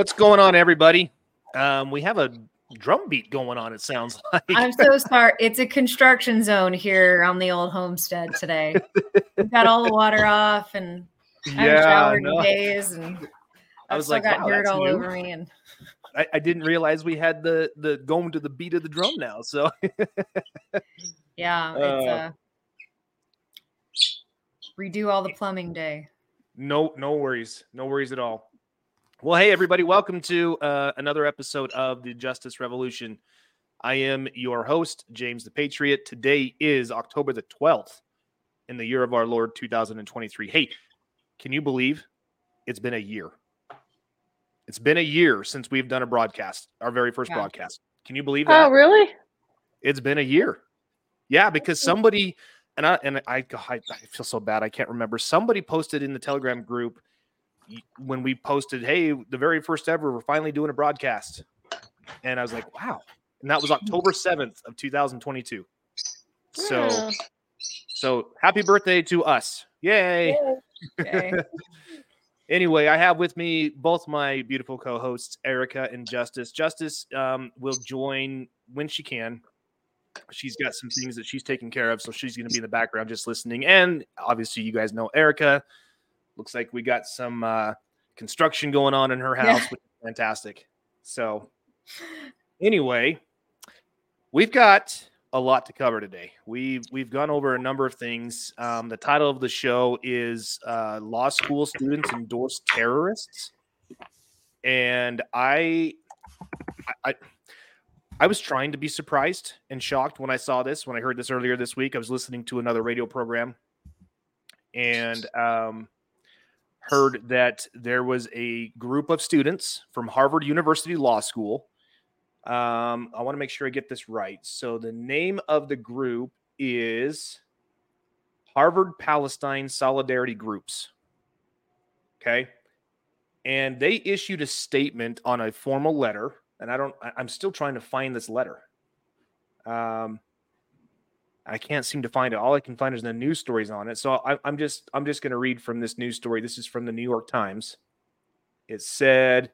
What's going on, everybody? We have a drum beat going on, it sounds like. I'm so sorry. It's a construction zone here on the old homestead today. We've got all the water off, and I haven't showered in days, and I've still got dirt all over me. And I didn't realize we had the going to the beat of the drum now. So yeah, it's redo all the plumbing day. No worries at all. Well, hey, everybody, welcome to another episode of the Justice Revolution. I am your host, James the Patriot. Today is October the 12th in the year of our Lord, 2023. Hey, can you believe it's been a year? It's been a year since we've done a broadcast, our very first broadcast. Can you believe that? Oh, really? It's been a year. Yeah, because somebody, and I feel so bad, I can't remember. Somebody posted in the Telegram group when we posted, hey, the very first ever, we're finally doing a broadcast. And I was like, wow. And that was October 7th of 2022. So happy birthday to us. Yay. Yay. Anyway, I have with me both my beautiful co-hosts, Erica and Justice. Justice will join when she can. She's got some things that she's taking care of, so she's going to be in the background just listening. And obviously, you guys know Erica. Looks like we got some construction going on in her house, which is fantastic. So anyway, we've got a lot to cover today. We've gone over a number of things. The title of the show is Law School Students Endorse Terrorists. And I was trying to be surprised and shocked when I saw this. When I heard this earlier this week, I was listening to another radio program and heard that there was a group of students from Harvard University Law School. I want to make sure I get this right. So the name of the group is Harvard Palestine Solidarity Groups. Okay. And they issued a statement on a formal letter. And I'm still trying to find this letter. I can't seem to find it. All I can find is the news stories on it. So I'm just going to read from this news story. This is from the New York Times. It said,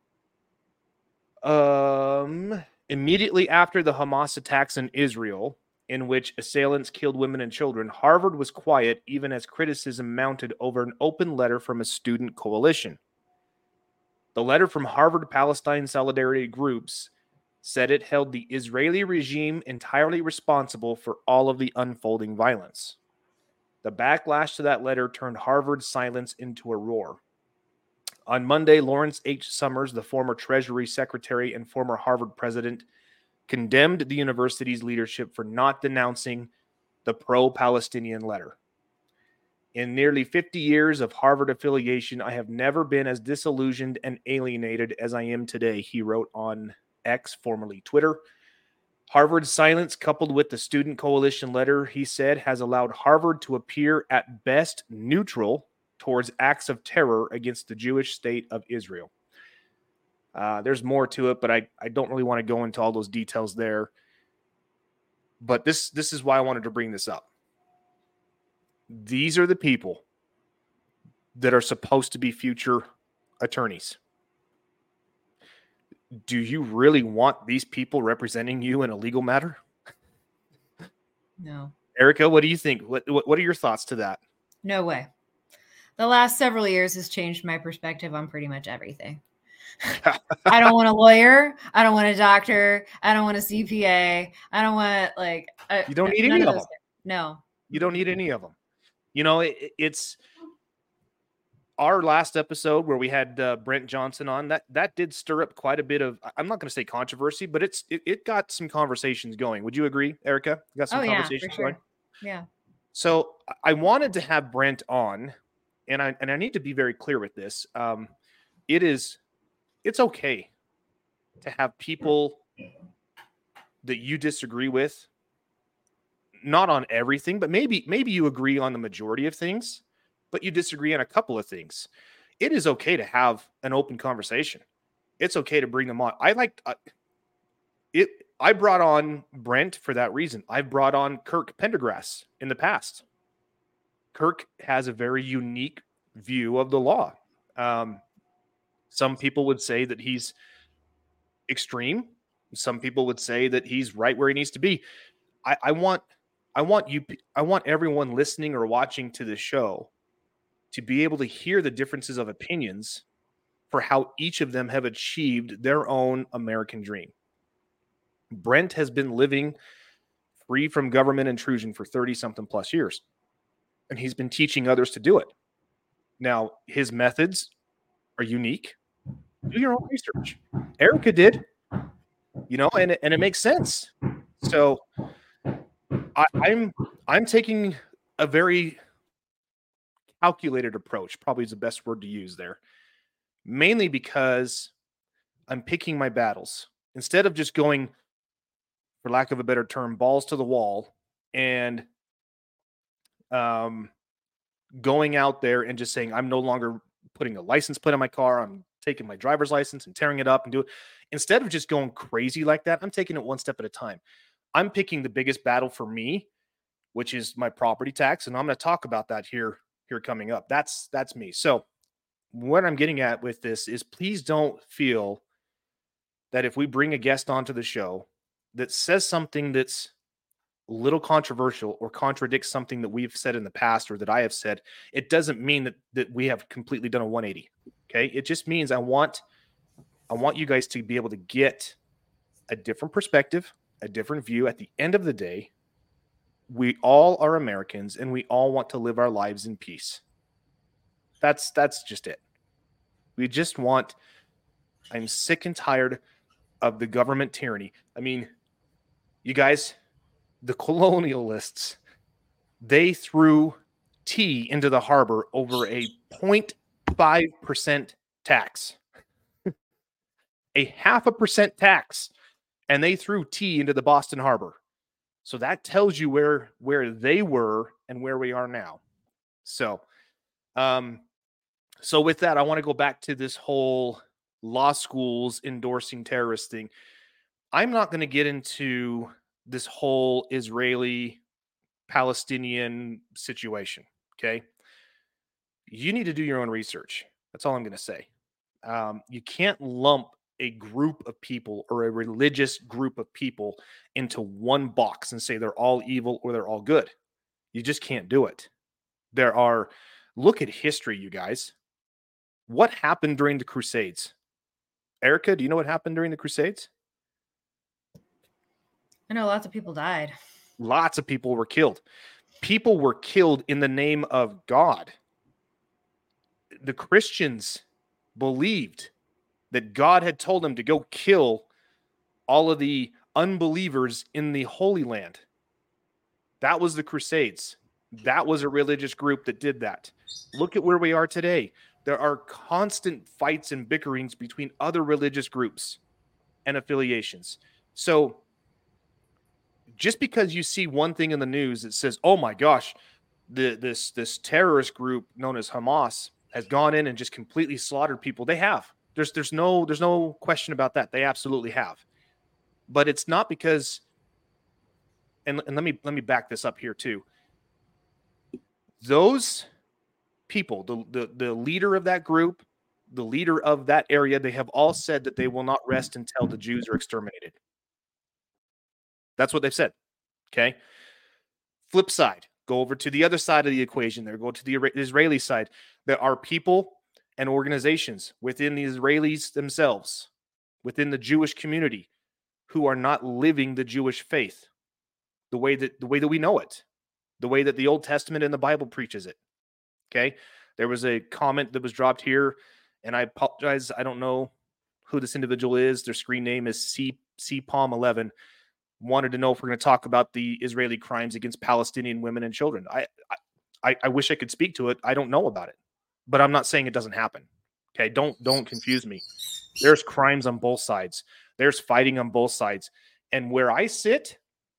immediately after the Hamas attacks in Israel, in which assailants killed women and children, Harvard was quiet even as criticism mounted over an open letter from a student coalition. The letter from Harvard Palestine Solidarity Groups said it held the Israeli regime entirely responsible for all of the unfolding violence. The backlash to that letter turned Harvard's silence into a roar. On Monday, Lawrence H. Summers, the former Treasury Secretary and former Harvard president, condemned the university's leadership for not denouncing the pro-Palestinian letter. In nearly 50 years of Harvard affiliation, I have never been as disillusioned and alienated as I am today, he wrote on X, formerly Twitter. Harvard's silence, coupled with the student coalition letter, he said, has allowed Harvard to appear at best neutral towards acts of terror against the Jewish state of Israel. There's more to it, but I don't really want to go into all those details there. But this is why I wanted to bring this up. These are the people that are supposed to be future attorneys. Do you really want these people representing you in a legal matter? No. Erica, what do you think? What are your thoughts to that? No way. The last several years has changed my perspective on pretty much everything. I don't want a lawyer. I don't want a doctor. I don't want a CPA. I don't want you don't need any of them. No. You don't need any of them. You know, it's our last episode where we had Brent Johnson on, that did stir up quite a bit of, I'm not going to say controversy, but it got some conversations going. Would you agree, Erica? Got some conversations going? Yeah. So I wanted to have Brent on, and I need to be very clear with this. It's okay to have people that you disagree with, not on everything, but maybe you agree on the majority of things, but you disagree on a couple of things. It is okay to have an open conversation. It's okay to bring them on. I brought on Brent for that reason. I've brought on Kirk Pendergrass in the past. Kirk has a very unique view of the law. Some people would say that he's extreme. Some people would say that he's right where he needs to be. I want everyone listening or watching to this show to be able to hear the differences of opinions for how each of them have achieved their own American dream. Brent has been living free from government intrusion for 30-something plus years, and he's been teaching others to do it. Now, his methods are unique. Do your own research. Erica did, and it makes sense. So I'm taking a very calculated approach, probably is the best word to use there, mainly because I'm picking my battles. Instead of just going, for lack of a better term, balls to the wall and going out there and just saying, I'm no longer putting a license plate on my car. I'm taking my driver's license and tearing it up and do it. Instead of just going crazy like that, I'm taking it one step at a time. I'm picking the biggest battle for me, which is my property tax. And I'm going to talk about that here coming up. That's me. So what I'm getting at with this is, please don't feel that if we bring a guest onto the show that says something that's a little controversial or contradicts something that we've said in the past or that I have said, it doesn't mean that we have completely done a 180. Okay. It just means I want you guys to be able to get a different perspective, a different view. At the end of the day, we all are Americans and we all want to live our lives in peace. That's just it. We just want, I'm sick and tired of the government tyranny. I mean, you guys, the colonialists, they threw tea into the harbor over a 0.5% tax, a 0.5% tax, and they threw tea into the Boston Harbor. So that tells you where they were and where we are now. So with that, I want to go back to this whole law schools endorsing terrorist thing. I'm not going to get into this whole Israeli-Palestinian situation, okay? You need to do your own research. That's all I'm going to say. You can't lump a group of people or a religious group of people into one box and say they're all evil or they're all good. You just can't do it. Look at history, you guys. What happened during the Crusades? Erica, do you know what happened during the Crusades? I know lots of people died. Lots of people were killed. People were killed in the name of God. The Christians believed that God had told them to go kill all of the unbelievers in the Holy Land. That was the Crusades. That was a religious group that did that. Look at where we are today. There are constant fights and bickerings between other religious groups and affiliations. So just because you see one thing in the news that says, oh my gosh, this terrorist group known as Hamas has gone in and just completely slaughtered people. They have. There's no question about that. They absolutely have. But it's not because, and let me back this up here too. Those people, the leader of that group, the leader of that area, they have all said that they will not rest until the Jews are exterminated. That's what they've said. Okay. Flip side, go over to the other side of the equation there. Go to the Israeli side. There are people and organizations within the Israelis themselves, within the Jewish community, who are not living the Jewish faith the way that we know it, the way that the Old Testament and the Bible preaches it. Okay. There was a comment that was dropped here, and I apologize. I don't know who this individual is. Their screen name is CPOM11. Wanted to know if we're going to talk about the Israeli crimes against Palestinian women and children. I wish I could speak to it. I don't know about it, but I'm not saying it doesn't happen. Okay. Don't confuse me. There's crimes on both sides. There's fighting on both sides. And where I sit,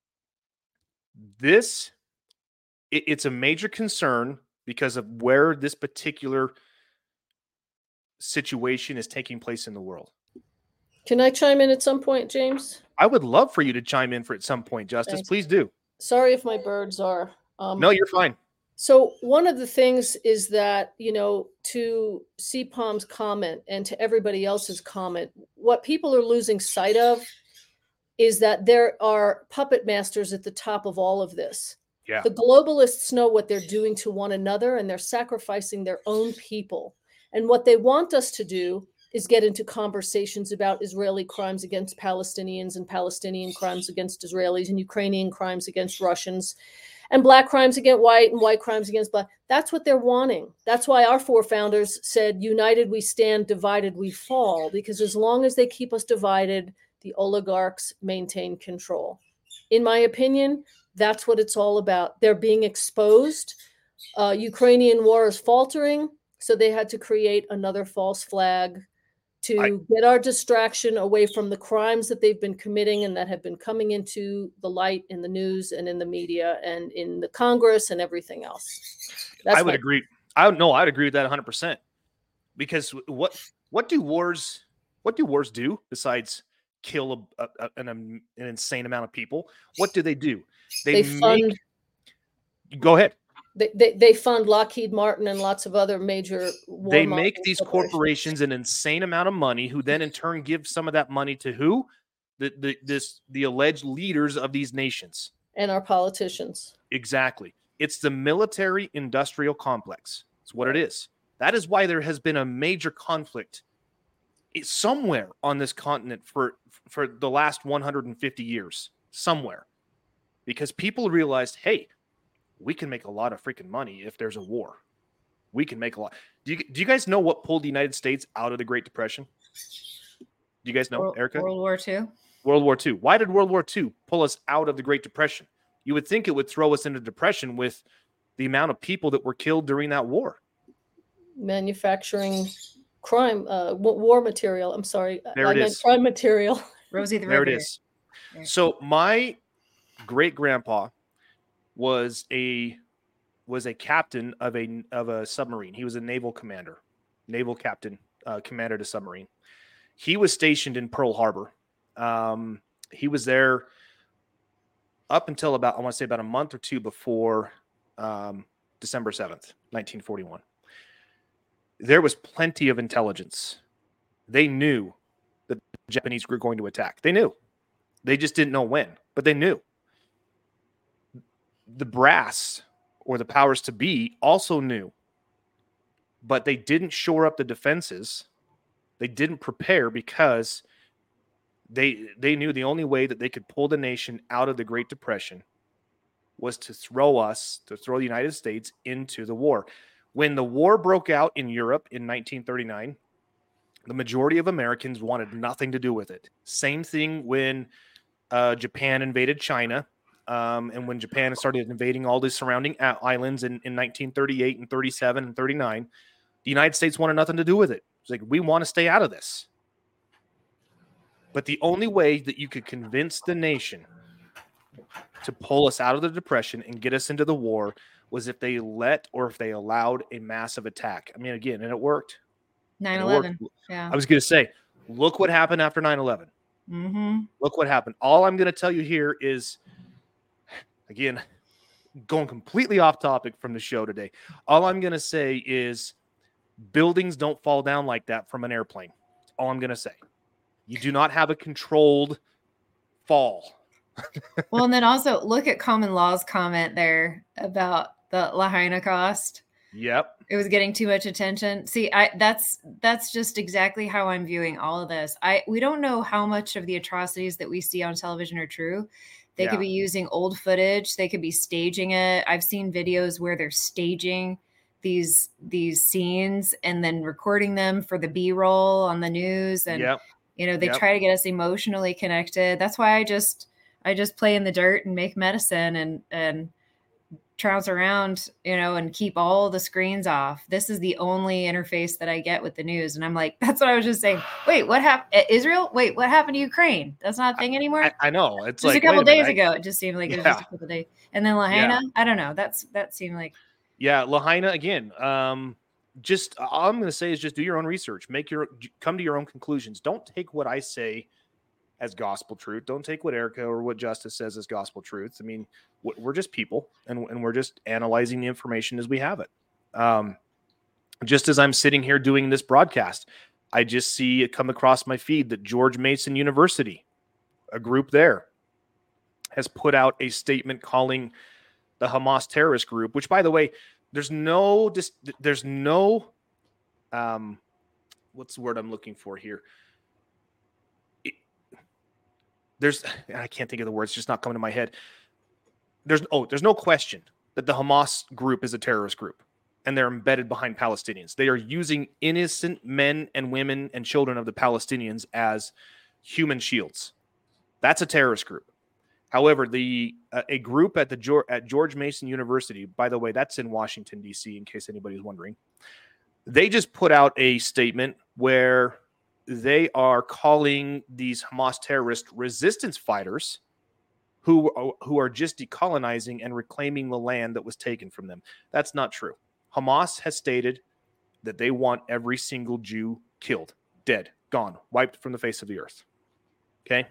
it's a major concern because of where this particular situation is taking place in the world. Can I chime in at some point, James? I would love for you to chime in at some point, Justice. Thanks. Please do. Sorry if my birds are... No, you're fine. So one of the things is that, to CPOM's comment and to everybody else's comment, what people are losing sight of is that there are puppet masters at the top of all of this. Yeah. The globalists know what they're doing to one another, and they're sacrificing their own people. And what they want us to do is get into conversations about Israeli crimes against Palestinians and Palestinian crimes against Israelis and Ukrainian crimes against Russians and black crimes against white and white crimes against black. That's what they're wanting. That's why our four founders said, united we stand, divided we fall, because as long as they keep us divided, the oligarchs maintain control. In my opinion, that's what it's all about. They're being exposed. Ukrainian war is faltering, so they had to create another false flag to get our distraction away from the crimes that they've been committing and that have been coming into the light in the news and in the media and in the Congress and everything else. I would agree. I'd agree with that 100%. Because what do wars do besides kill an insane amount of people? What do? They fund. Go ahead. They fund Lockheed Martin and lots of other major war. They make these corporations an insane amount of money, who then in turn give some of that money to who? The alleged leaders of these nations. And our politicians. Exactly. It's the military industrial complex. It's what it is. That is why there has been a major conflict somewhere on this continent for the last 150 years. Somewhere. Because people realized, hey, we can make a lot of freaking money if there's a war. We can make a lot. Do you guys know what pulled the United States out of the Great Depression? Do you guys know, Erica? World War II. World War II. Why did World War II pull us out of the Great Depression? You would think it would throw us into depression with the amount of people that were killed during that war. Manufacturing crime, war material. I'm sorry. There it is. Crime material. Rosie the There Riveter. it is. So my great-grandpa was a captain of a submarine. He was a naval commander, naval captain, commander to submarine. He was stationed in Pearl Harbor. He was there up until about a month or two before December 7th, 1941. There was plenty of intelligence. They knew that the Japanese were going to attack. They knew. They just didn't know when, but they knew. The brass, or the powers to be, also knew, but they didn't shore up the defenses. They didn't prepare because they knew the only way that they could pull the nation out of the Great Depression was to throw the United States into the war. When the war broke out in Europe in 1939, the majority of Americans wanted nothing to do with it. Same thing when Japan invaded China. And when Japan started invading all the surrounding islands in 1938 and 37 and 39, the United States wanted nothing to do with it. It's like, we want to stay out of this. But the only way that you could convince the nation to pull us out of the Depression and get us into the war was if they allowed a massive attack. I mean, again, and it worked. 9/11. Yeah. I was going to say, look what happened after 9/11. Mm-hmm. Look what happened. All I'm going to tell you here is, again, going completely off topic from the show today. All I'm going to say is buildings don't fall down like that from an airplane. All I'm going to say. You do not have a controlled fall. Well, and then also look at Common Law's comment there about the Lahaina cost. Yep. It was getting too much attention. See, that's just exactly how I'm viewing all of this. We don't know how much of the atrocities that we see on television are true. They could be using old footage. They could be staging it. I've seen videos where they're staging these scenes and then recording them for the B-roll on the news. And, they try to get us emotionally connected. That's why I just play in the dirt and make medicine and trounce around, and keep all the screens off. This is the only interface that I get with the news. And I'm like, that's what I was just saying. Wait, what happened? Israel? Wait, what happened to Ukraine? That's not a thing anymore? I know. It's just like a couple days ago. It just seemed like it was just a couple days. And then Lahaina, I don't know. That seemed like. Yeah, Lahaina, again, just all I'm going to say is just do your own research. Come to your own conclusions. Don't take what I say as gospel truth. Don't take what Erica or what Justice says as gospel truth. I mean, we're just people, and we're just analyzing the information as we have it. Just as I'm sitting here doing this broadcast, I just see it come across my feed that George Mason University, a group there, has put out a statement calling the Hamas terrorist group, which, by the way, there's no what's the word I'm looking for here? I can't think of the words, it's just not coming to my head. There's no question that the Hamas group is a terrorist group, and they're embedded behind Palestinians. They are using innocent men and women and children of the Palestinians as human shields. That's a terrorist group. However, a group at George Mason University, by the way, that's in Washington, D.C., in case anybody's wondering, they just put out a statement where they are calling these Hamas terrorist resistance fighters who are just decolonizing and reclaiming the land that was taken from them. That's not true. Hamas has stated that they want every single Jew killed, dead, gone, wiped from the face of the earth. Okay?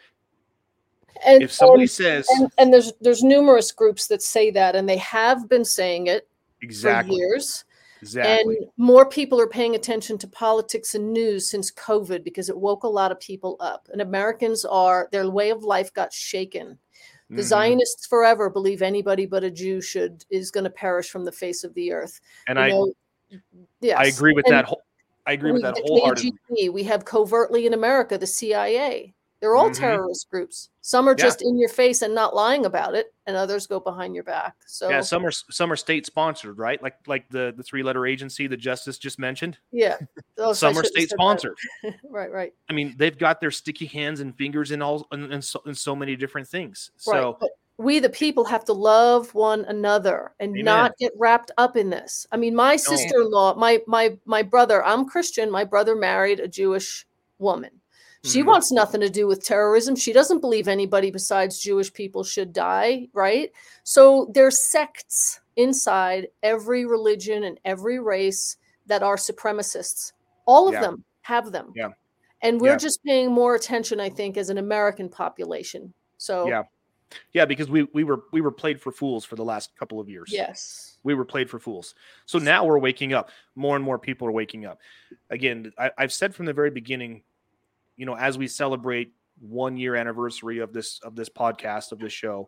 And if somebody says... And there's numerous groups that say that, and they have been saying it exactly for years. Exactly. And more people are paying attention to politics and news since COVID because it woke a lot of people up. And Americans their way of life got shaken. The Zionists forever believe anybody but a Jew is going to perish from the face of the earth. And I agree with that. I agree with that wholeheartedly. KGB, we have covertly in America the CIA. They're all terrorist groups. Some are just in your face and not lying about it, and others go behind your back. So yeah, some are state sponsored, right? Like the 3-letter agency that Justice just mentioned. Yeah, some are state sponsored. Right. I mean, they've got their sticky hands and fingers in so many different things. So but we, the people, have to love one another and not get wrapped up in this. I mean, my sister-in-law, my brother, I'm Christian. My brother married a Jewish woman. She wants nothing to do with terrorism. She doesn't believe anybody besides Jewish people should die, right? So there's sects inside every religion and every race that are supremacists. All of them have them. Yeah. And we're just paying more attention, I think, as an American population. So yeah, because we were played for fools for the last couple of years. Yes. We were played for fools. So now we're waking up. More and more people are waking up. Again, I've said from the very beginning, you know, as we celebrate 1 year anniversary of this podcast, of this show,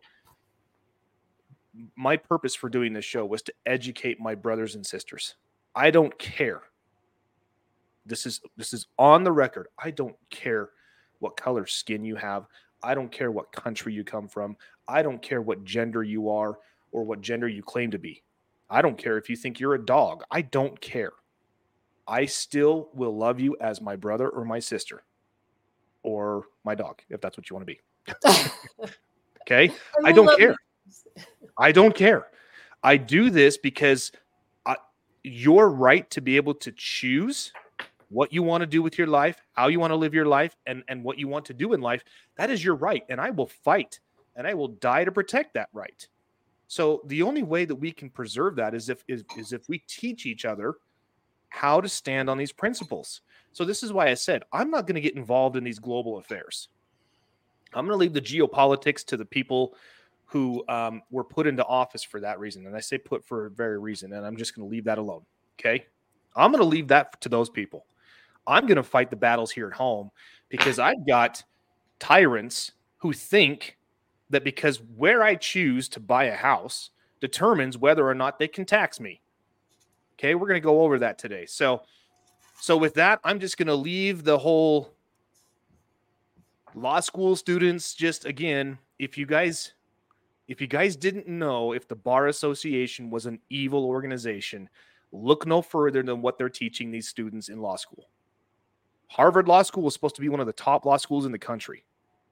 my purpose for doing this show was to educate my brothers and sisters. I don't care. This is on the record. I don't care what color skin you have. I don't care what country you come from. I don't care what gender you are or what gender you claim to be. I don't care if you think you're a dog. I don't care. I still will love you as my brother or my sister. Or my dog, if that's what you want to be. Okay? I don't care. I don't care. I do this because your right to be able to choose what you want to do with your life, how you want to live your life, and what you want to do in life, that is your right. And I will fight and I will die to protect that right. So the only way that we can preserve that is if we teach each other how to stand on these principles. So this is why I said, I'm not going to get involved in these global affairs. I'm going to leave the geopolitics to the people who were put into office for that reason. And I say put for a very reason, and I'm just going to leave that alone. Okay? I'm going to leave that to those people. I'm going to fight the battles here at home because I've got tyrants who think that because where I choose to buy a house determines whether or not they can tax me. Okay? We're going to go over that today. So with that, I'm just going to leave the whole law school students. Just again, if you guys didn't know if the Bar Association was an evil organization, look no further than what they're teaching these students in law school. Harvard Law School was supposed to be one of the top law schools in the country.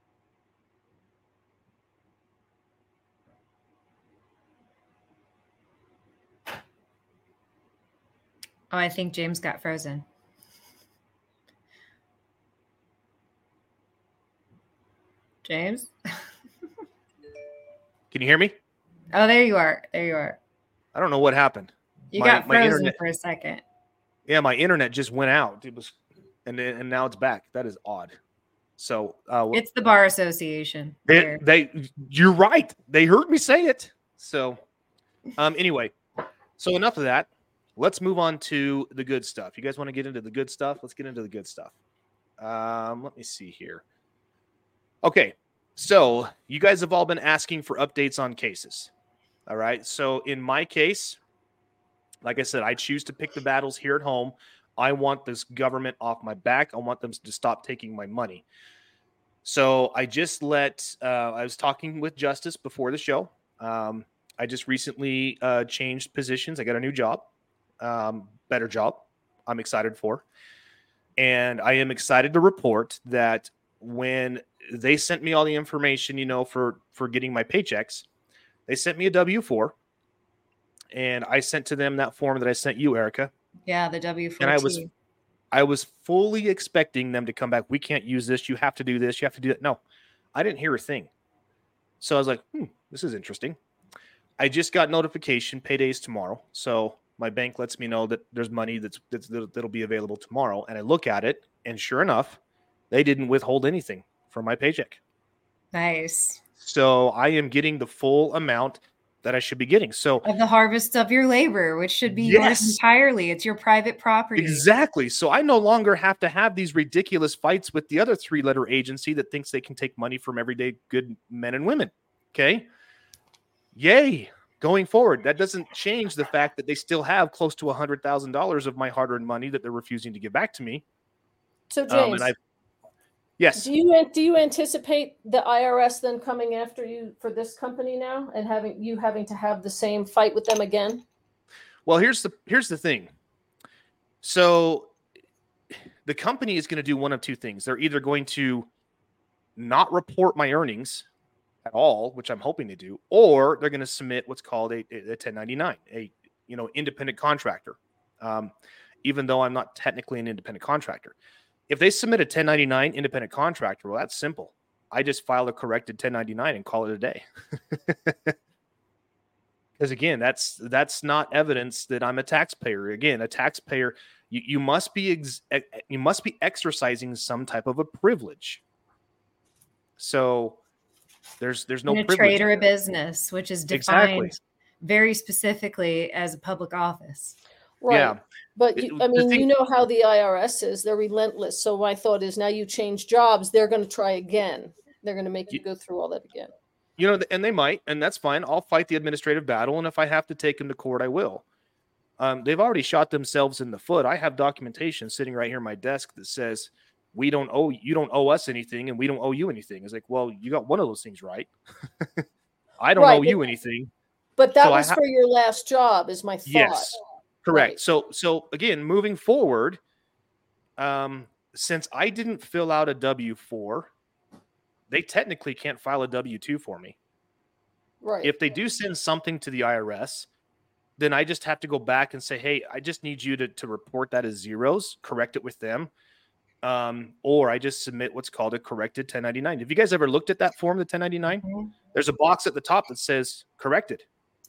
Oh, I think James got frozen. James? Can you hear me? Oh, there you are. There you are. I don't know what happened. You got frozen for a second. Yeah, my internet just went out. It was, and now it's back. That is odd. So it's the Bar Association. You're right. They heard me say it. So anyway, so enough of that. Let's move on to the good stuff. You guys want to get into the good stuff? Let's get into the good stuff. Let me see here. Okay, so you guys have all been asking for updates on cases. All right, so in my case, like I said, I choose to pick the battles here at home. I want this government off my back. I want them to stop taking my money. So I just I was talking with Justice before the show. I just recently changed positions. I got a new job, better job I'm excited for. And I am excited to report that when they sent me all the information, for getting my paychecks, they sent me a W-4. And I sent to them that form that I sent you, Erica. Yeah, the W-4. And I was fully expecting them to come back. We can't use this. You have to do this. You have to do that. No, I didn't hear a thing. So I was like, this is interesting. I just got notification. Payday's tomorrow. So my bank lets me know that there's money that'll be available tomorrow. And I look at it, and sure enough, they didn't withhold anything from my paycheck. Nice. So I am getting the full amount that I should be getting. So of the harvest of your labor, which should be yours entirely. It's your private property. Exactly. So I no longer have to have these ridiculous fights with the other 3-letter agency that thinks they can take money from everyday good men and women. Okay. Yay. Going forward. That doesn't change the fact that they still have close to $100,000 of my hard-earned money that they're refusing to give back to me. So James, yes. Do you anticipate the IRS then coming after you for this company now and having to have the same fight with them again? Well, here's the thing. So the company is going to do one of two things. They're either going to not report my earnings at all, which I'm hoping to do, or they're going to submit what's called a 1099, independent contractor. Even though I'm not technically an independent contractor. If they submit a 1099 independent contractor, well, that's simple. I just file a corrected 1099 and call it a day. Because again, that's not evidence that I'm a taxpayer. Again, a taxpayer, you must be exercising some type of a privilege. So there's no in a trade or a business, which is defined very specifically as a public office. Right. Yeah. But you know how the IRS is. They're relentless. So my thought is now you change jobs, they're going to try again. They're going to make you go through all that again. And they might, and that's fine. I'll fight the administrative battle. And if I have to take them to court, I will. They've already shot themselves in the foot. I have documentation sitting right here on my desk that says, you don't owe us anything and we don't owe you anything. It's like, well, you got one of those things right. I don't owe you anything. But that was for your last job is my thought. Yes. Correct. Right. So again, moving forward, since I didn't fill out a W-4, they technically can't file a W-2 for me. Right. If they do send something to the IRS, then I just have to go back and say, hey, I just need you to report that as zeros, correct it with them. Or I just submit what's called a corrected 1099. Have you guys ever looked at that form, the 1099? Mm-hmm. There's a box at the top that says corrected.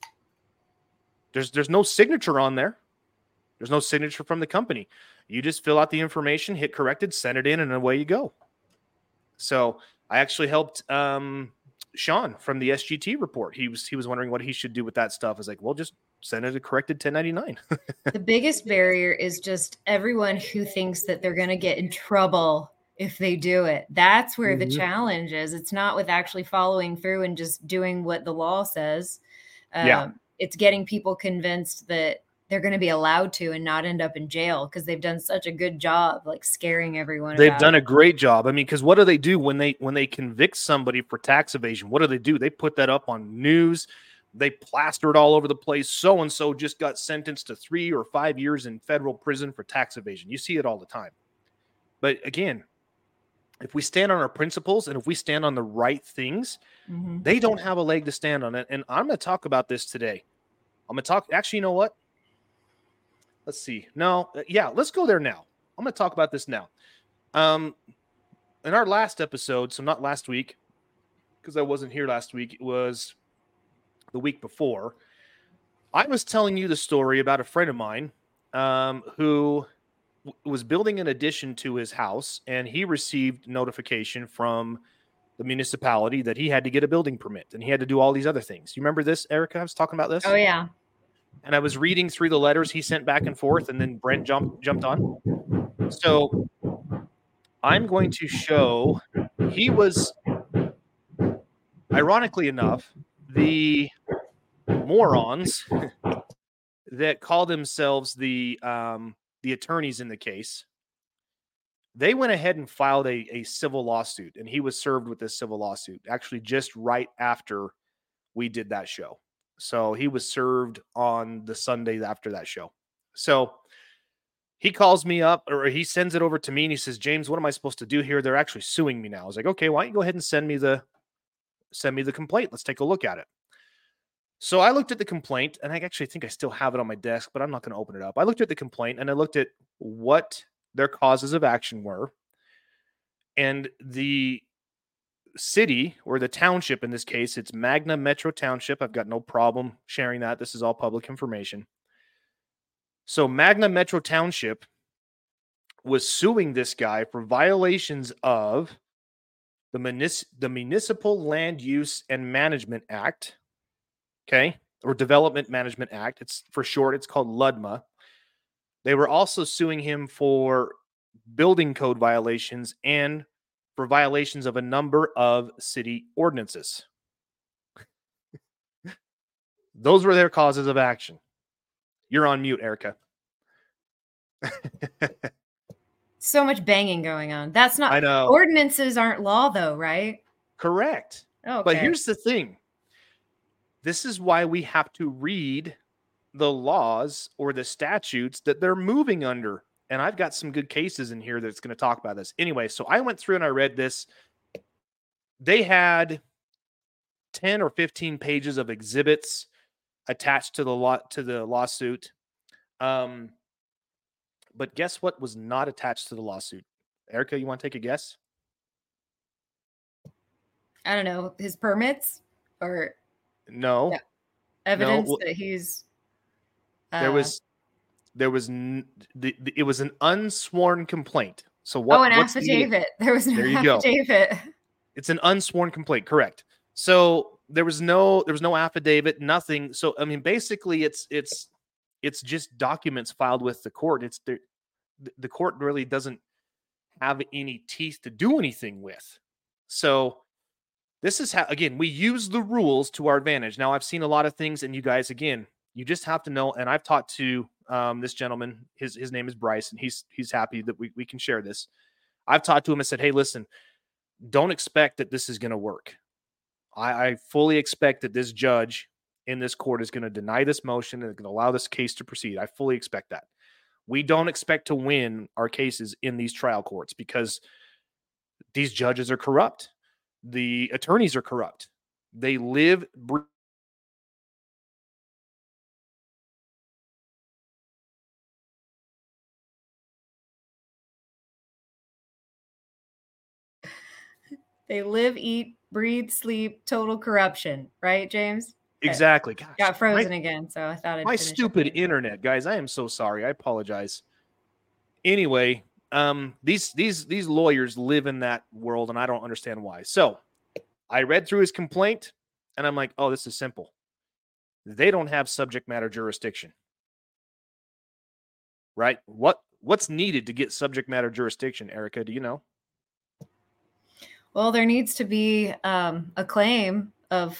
There's no signature on there. There's no signature from the company. You just fill out the information, hit corrected, send it in, and away you go. So I actually helped Sean from the SGT report. He was wondering what he should do with that stuff. I was like, well, just send it a corrected 1099. The biggest barrier is just everyone who thinks that they're going to get in trouble if they do it. That's where the challenge is. It's not with actually following through and just doing what the law says. It's getting people convinced that they're going to be allowed to and not end up in jail because they've done such a good job, like scaring everyone. They've done a great job. I mean, because what do they do when they convict somebody for tax evasion? What do? They put that up on news. They plaster it all over the place. So-and-so just got sentenced to 3 or 5 years in federal prison for tax evasion. You see it all the time. But again, if we stand on our principles and if we stand on the right things, they don't have a leg to stand on it. And I'm going to talk about this today. Actually, you know what? Let's see. Let's go there now. I'm going to talk about this now. In our last episode, so not last week, because I wasn't here last week, it was the week before, I was telling you the story about a friend of mine who was building an addition to his house, and he received notification from the municipality that he had to get a building permit and he had to do all these other things. You remember this, Erica? I was talking about this. Oh yeah. And I was reading through the letters he sent back and forth, and then Brent jumped on. So I'm going to show he was, ironically enough, the morons that call themselves the attorneys in the case. They went ahead and filed a civil lawsuit, and he was served with this civil lawsuit actually just right after we did that show. So he was served on the Sunday after that show. So he calls me up, or he sends it over to me, and he says, James, what am I supposed to do here? They're actually suing me now. I was like, okay, why don't you go ahead and send me the complaint? Let's take a look at it. So I looked at the complaint, and I actually think I still have it on my desk, but I'm not going to open it up. I looked at the complaint, and I looked at what their causes of action were. And the city, or the township in this case, it's Magna Metro Township. I've got no problem sharing that. This is all public information. So Magna Metro Township was suing this guy for violations of the Municipal Land Use and Management Act, okay, or Development Management Act. It's for short, it's called LUDMA. They were also suing him for building code violations and for violations of a number of city ordinances. Those were their causes of action. You're on mute, Erica. So much banging going on. That's not, I know. Ordinances aren't law though, right? Correct. Okay. But here's the thing. This is why we have to read the laws or the statutes that they're moving under. And I've got some good cases in here that's going to talk about this. Anyway, so I went through and I read this. They had 10 or 15 pages of exhibits attached to the lawsuit. But guess what was not attached to the lawsuit? Erica, you want to take a guess? I don't know. His permits or no evidence that he's. It was an unsworn complaint. So what? Oh, an affidavit. There was no affidavit. It's an unsworn complaint, correct? So there was no affidavit, nothing. So I mean, basically, it's just documents filed with the court. It's the court really doesn't have any teeth to do anything with. So this is how, again, we use the rules to our advantage. Now, I've seen a lot of things, and you guys, again, you just have to know. And I've talked to this gentleman. His name is Bryce, and he's happy that we can share this. I've talked to him and said, hey, listen, don't expect that this is going to work. I fully expect that this judge in this court is going to deny this motion and going to allow this case to proceed. I fully expect that. We don't expect to win our cases in these trial courts because these judges are corrupt. The attorneys are corrupt. They live. They live, eat, breathe, sleep, total corruption. Right, James? Exactly. Gosh, got frozen again, so I thought my stupid internet, guys. I am so sorry. I apologize. Anyway, these lawyers live in that world, and I don't understand why. So I read through his complaint, and I'm like, oh, this is simple. They don't have subject matter jurisdiction. Right? What's needed to get subject matter jurisdiction, Erica? Do you know? Well, there needs to be a claim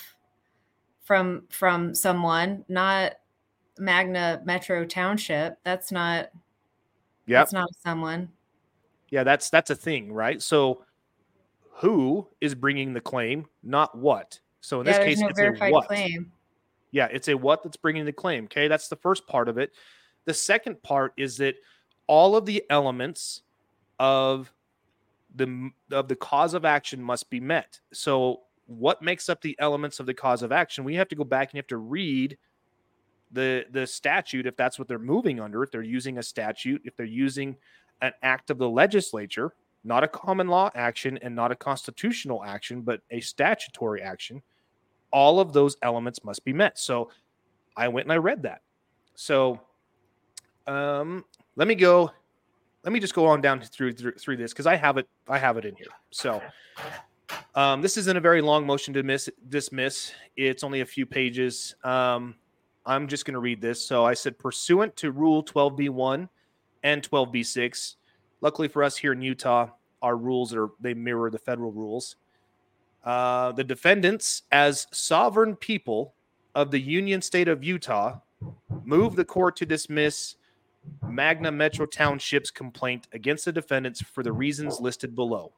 from someone, not Magna Metro Township. That's not. Yeah. That's not someone. Yeah, that's a thing, right? So, who is bringing the claim, not what? So in this case, it's a what. Claim. Yeah, it's a what that's bringing the claim. Okay, that's the first part of it. The second part is that all of the elements of the cause of action must be met. So what makes up the elements of the cause of action? We have to go back and you have to read the statute if that's what they're moving under. If they're using a statute, if they're using an act of the legislature, not a common law action and not a constitutional action, but a statutory action, all of those elements must be met. So I went and I read that. So let me go let me just go on down through this because I have it in here. So this isn't a very long motion to dismiss. It's only a few pages. I'm just going to read this. So I said, pursuant to Rule 12b1 and 12b6. Luckily for us here in Utah, our rules they mirror the federal rules. The defendants, as sovereign people of the Union State of Utah, move the court to dismiss Magna Metro Township's complaint against the defendants for the reasons listed below.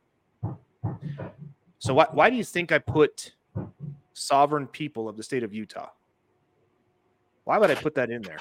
So why do you think I put sovereign people of the state of Utah? Why would I put that in there?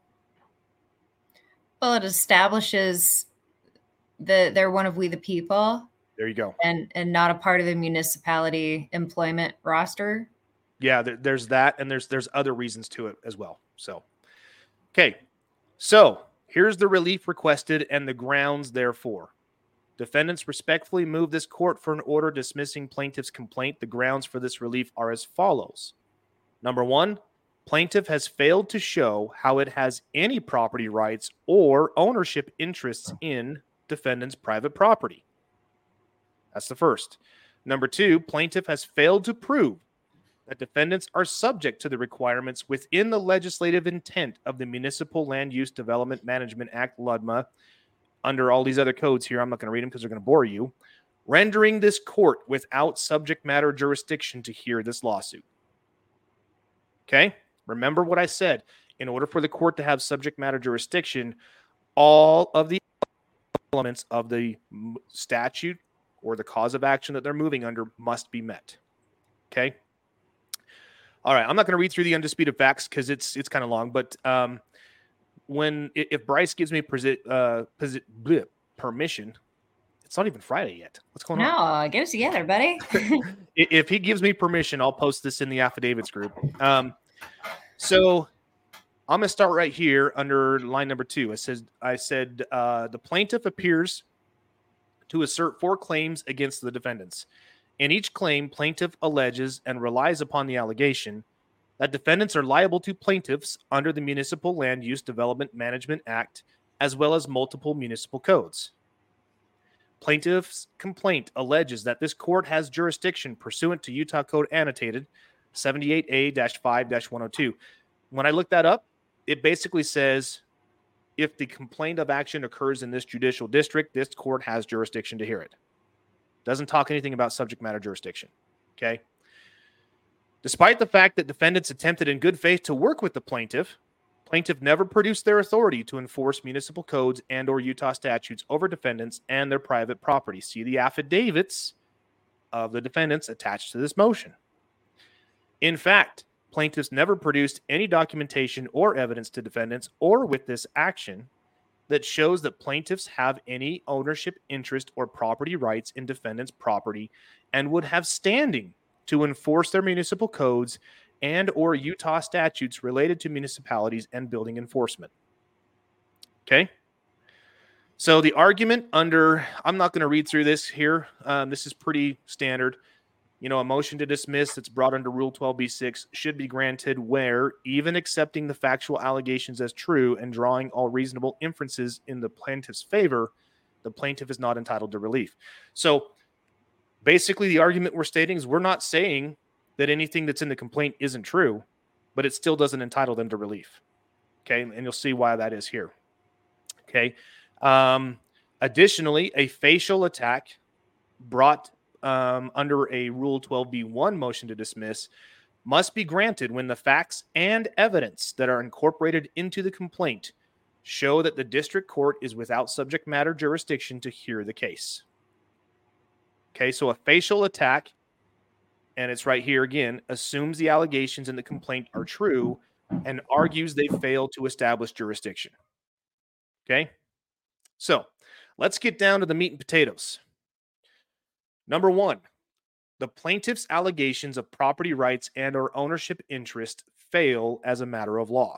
Well, it establishes that they're one of we the people. There you go. And not a part of the municipality employment roster. Yeah, there's that, and there's other reasons to it as well. So, okay. So here's the relief requested and the grounds therefore. Defendants respectfully move this court for an order dismissing plaintiff's complaint. The grounds for this relief are as follows. Number one, plaintiff has failed to show how it has any property rights or ownership interests in defendant's private property. That's the first. Number two, plaintiff has failed to prove that defendants are subject to the requirements within the legislative intent of the Municipal Land Use Development Management Act, LUDMA, under all these other codes here. I'm not going to read them because they're going to bore you, rendering this court without subject matter jurisdiction to hear this lawsuit. Okay? Remember what I said. In order for the court to have subject matter jurisdiction, all of the elements of the statute or the cause of action that they're moving under must be met. Okay? All right, I'm not going to read through the undisputed facts because it's kind of long, but if Bryce gives me permission, it's not even Friday yet. What's going on? No, get us together, buddy. If he gives me permission, I'll post this in the affidavits group. So I'm going to start right here under line number 2. I said the plaintiff appears to assert 4 claims against the defendants. In each claim, plaintiff alleges and relies upon the allegation that defendants are liable to plaintiffs under the Municipal Land Use Development Management Act, as well as multiple municipal codes. Plaintiff's complaint alleges that this court has jurisdiction pursuant to Utah Code Annotated 78A-5-102. When I looked that up, it basically says if the complaint of action occurs in this judicial district, this court has jurisdiction to hear it. Doesn't talk anything about subject matter jurisdiction. Okay. Despite the fact that defendants attempted in good faith to work with the plaintiff never produced their authority to enforce municipal codes and or Utah statutes over defendants and their private property. See the affidavits of the defendants attached to this motion. In fact, plaintiffs never produced any documentation or evidence to defendants or with this action that shows that plaintiffs have any ownership, interest, or property rights in defendants' property and would have standing to enforce their municipal codes and or Utah statutes related to municipalities and building enforcement. Okay? So the argument under, I'm not going to read through this here. This is pretty standard. A motion to dismiss that's brought under Rule 12b6 should be granted where, even accepting the factual allegations as true and drawing all reasonable inferences in the plaintiff's favor, the plaintiff is not entitled to relief. So basically the argument we're stating is we're not saying that anything that's in the complaint isn't true, but it still doesn't entitle them to relief. Okay, and you'll see why that is here. Okay. Additionally, a facial attack brought under a Rule 12b1 motion to dismiss must be granted when the facts and evidence that are incorporated into the complaint show that the district court is without subject matter jurisdiction to hear the case. Okay, so a facial attack, and it's right here again, assumes the allegations in the complaint are true and argues they failed to establish jurisdiction. Okay, so let's get down to the meat and potatoes. Number 1, the plaintiff's allegations of property rights and or ownership interest fail as a matter of law.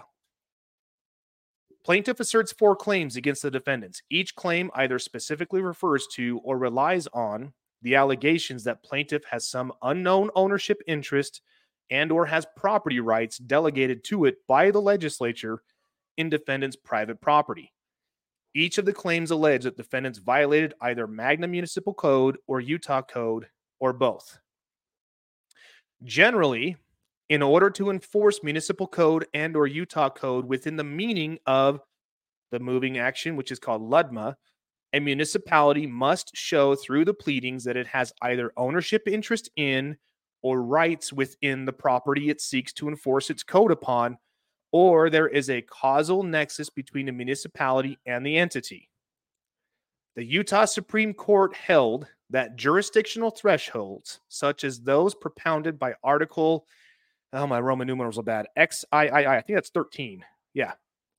Plaintiff asserts 4 claims against the defendants. Each claim either specifically refers to or relies on the allegations that plaintiff has some unknown ownership interest and or has property rights delegated to it by the legislature in defendant's private property. Each of the claims allege that defendants violated either Magna Municipal Code or Utah Code or both. Generally, in order to enforce municipal code and or Utah code within the meaning of the moving action, which is called LUDMA, a municipality must show through the pleadings that it has either ownership interest in or rights within the property it seeks to enforce its code upon, or there is a causal nexus between the municipality and the entity. The Utah Supreme Court held that jurisdictional thresholds, such as those propounded by Article, my Roman numerals are bad, XIII, I think that's 13. Yeah.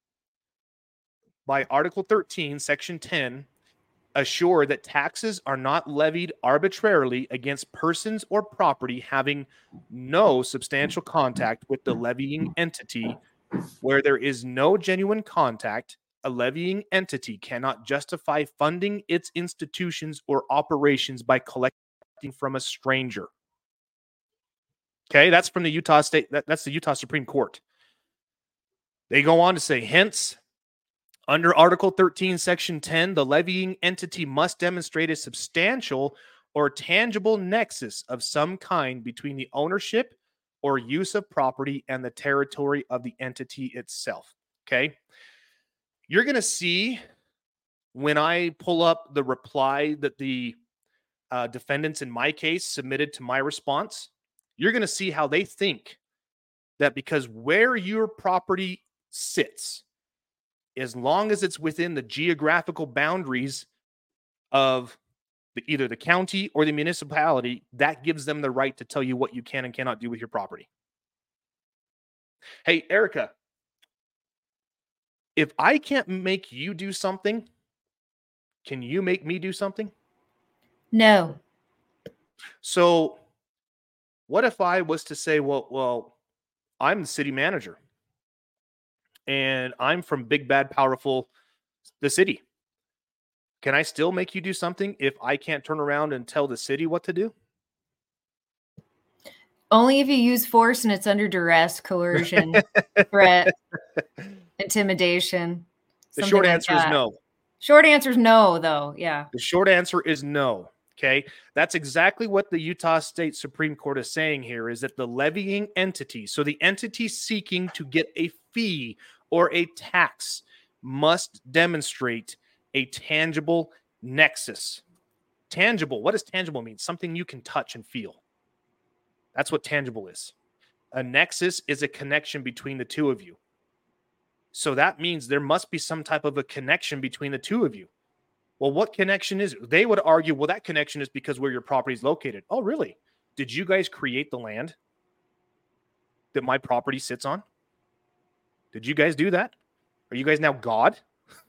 By Article 13, Section 10, assure that taxes are not levied arbitrarily against persons or property having no substantial contact with the levying entity. Where there is no genuine contact, a levying entity cannot justify funding its institutions or operations by collecting from a stranger. Okay, that's from the Utah State, that's the Utah Supreme Court. They go on to say, hence, under Article 13, Section 10, the levying entity must demonstrate a substantial or tangible nexus of some kind between the ownership or use of property and the territory of the entity itself. Okay? You're going to see when I pull up the reply that the defendants in my case submitted to my response, you're going to see how they think that because where your property sits, as long as it's within the geographical boundaries of either the county or the municipality, that gives them the right to tell you what you can and cannot do with your property. Hey, Erica, if I can't make you do something, can you make me do something? No. So what if I was to say, well, I'm the city manager and I'm from big, bad, powerful, the city. Can I still make you do something if I can't turn around and tell the city what to do? Only if you use force and it's under duress, coercion, threat, intimidation. The short answer is no. Short answer is no, though. Yeah. The short answer is no. Okay. That's exactly what the Utah State Supreme Court is saying here, is that the levying entity, so the entity seeking to get a fee or a tax, must demonstrate a tangible nexus. Tangible. What does tangible mean? Something you can touch and feel. That's what tangible is. A nexus is a connection between the two of you. So that means there must be some type of a connection between the two of you. Well, what connection is it? They would argue, well, that connection is because where your property is located. Oh, really? Did you guys create the land that my property sits on? Did you guys do that? Are you guys now God?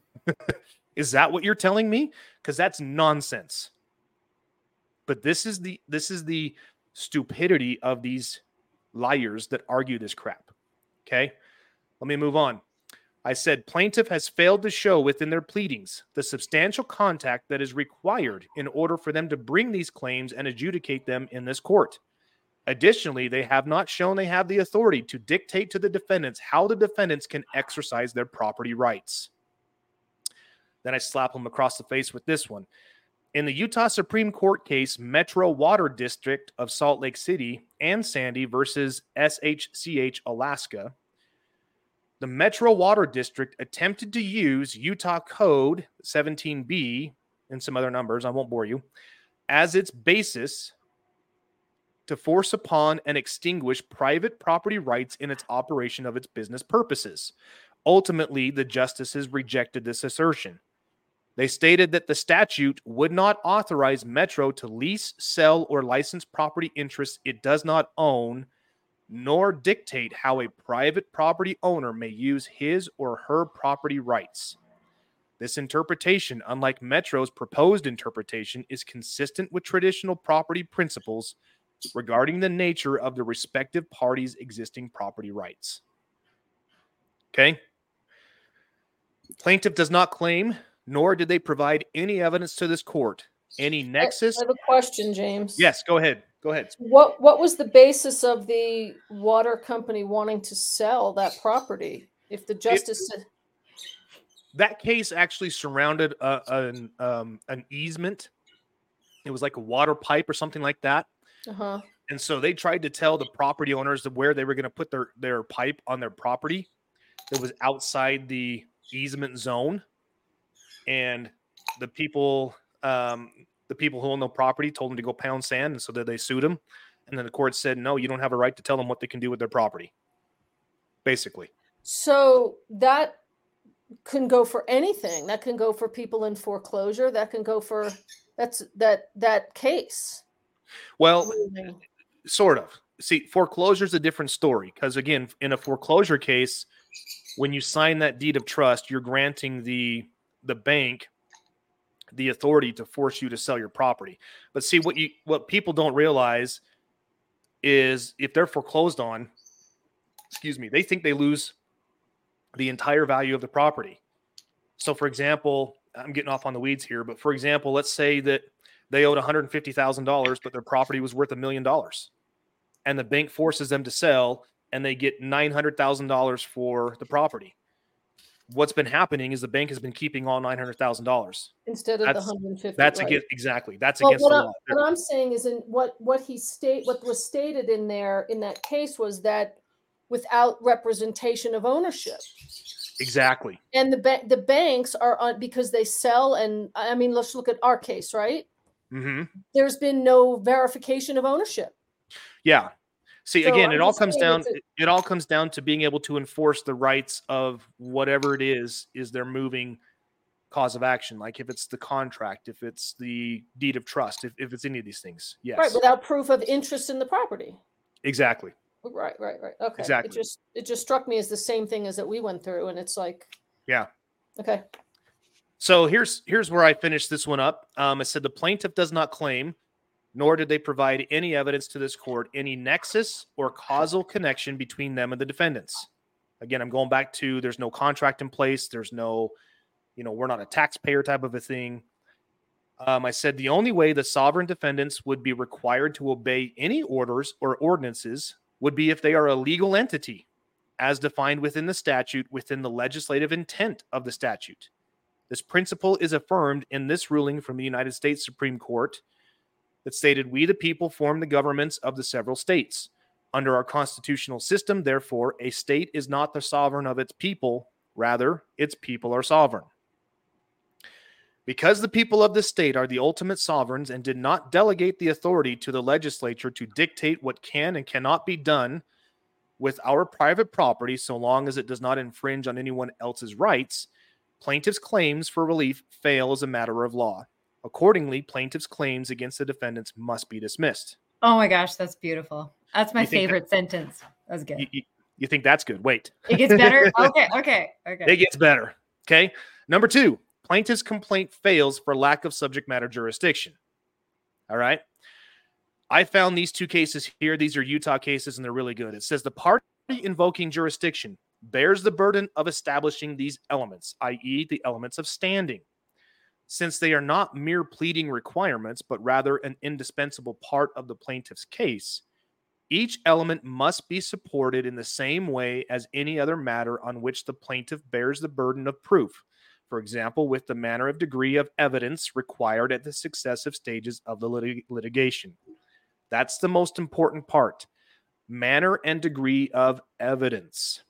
Is that what you're telling me? Because that's nonsense. But this is the stupidity of these liars that argue this crap. Okay? Let me move on. I said plaintiff has failed to show within their pleadings the substantial contact that is required in order for them to bring these claims and adjudicate them in this court. Additionally, they have not shown they have the authority to dictate to the defendants how the defendants can exercise their property rights. Then I slap them across the face with this one. In the Utah Supreme Court case, Metro Water District of Salt Lake City and Sandy versus SHCH Alaska, the Metro Water District attempted to use Utah Code 17B and some other numbers, I won't bore you, as its basis to force upon and extinguish private property rights in its operation of its business purposes. Ultimately, the justices rejected this assertion. They stated that the statute would not authorize Metro to lease, sell, or license property interests it does not own, nor dictate how a private property owner may use his or her property rights. This interpretation, unlike Metro's proposed interpretation, is consistent with traditional property principles regarding the nature of the respective parties' existing property rights. Okay? Plaintiff does not claim, nor did they provide any evidence to this court, any nexus. I have a question, James. Yes, go ahead. Go ahead. What was the basis of the water company wanting to sell that property? If the justice said... That case actually surrounded an easement. It was like a water pipe or something like that. Uh-huh. And so they tried to tell the property owners where they were going to put their pipe on their property that was outside the easement zone. And the people who own the property told them to go pound sand, and so that they sued them. And then the court said, no, you don't have a right to tell them what they can do with their property, basically. So that can go for anything. That can go for people in foreclosure. That can go for that case. Well, sort of. See, foreclosure is a different story because, again, in a foreclosure case, when you sign that deed of trust, you're granting the bank the authority to force you to sell your property. But see, what people don't realize is if they're foreclosed on, they think they lose the entire value of the property. So, for example, I'm getting off on the weeds here, but for example, let's say that they owed $150,000, but their property was worth $1 million. And the bank forces them to sell, and they get $900,000 for the property. What's been happening is the bank has been keeping all $900,000 instead of the 150. That's right. Exactly. That's against the law. What I'm saying is, in what was stated in there in that case was that without representation of ownership. Exactly. And the banks are on because they sell, and I mean, let's look at our case, right? Mm-hmm. There's been no verification of ownership. Yeah. See, so again, it all comes down to being able to enforce the rights of whatever it is their moving cause of action. Like if it's the contract, if it's the deed of trust, if it's any of these things. Yes. Right. Without proof of interest in the property. Exactly. Right. Okay. Exactly. It just struck me as the same thing as that we went through. And it's like, yeah. Okay. So here's where I finished this one up. I said the plaintiff does not claim, nor did they provide any evidence to this court, any nexus or causal connection between them and the defendants. Again, I'm going back to there's no contract in place. There's no, we're not a taxpayer type of a thing. I said the only way the sovereign defendants would be required to obey any orders or ordinances would be if they are a legal entity, as defined within the statute, within the legislative intent of the statute. This principle is affirmed in this ruling from the United States Supreme Court that stated, we the people form the governments of the several states. Under our constitutional system, therefore, a state is not the sovereign of its people. Rather, its people are sovereign. Because the people of the state are the ultimate sovereigns and did not delegate the authority to the legislature to dictate what can and cannot be done with our private property so long as it does not infringe on anyone else's rights, plaintiffs' claims for relief fail as a matter of law. Accordingly, plaintiffs' claims against the defendants must be dismissed. Oh my gosh, that's beautiful. That's my favorite sentence. That's good. You think that's good? Wait. It gets better? Okay. It gets better. Okay. Number 2, plaintiff's complaint fails for lack of subject matter jurisdiction. All right. I found these 2 cases here. These are Utah cases, and they're really good. It says the party invoking jurisdiction bears the burden of establishing these elements, i.e., the elements of standing. Since they are not mere pleading requirements, but rather an indispensable part of the plaintiff's case, each element must be supported in the same way as any other matter on which the plaintiff bears the burden of proof. For example, with the manner of degree of evidence required at the successive stages of the litigation. That's the most important part. Manner and degree of evidence.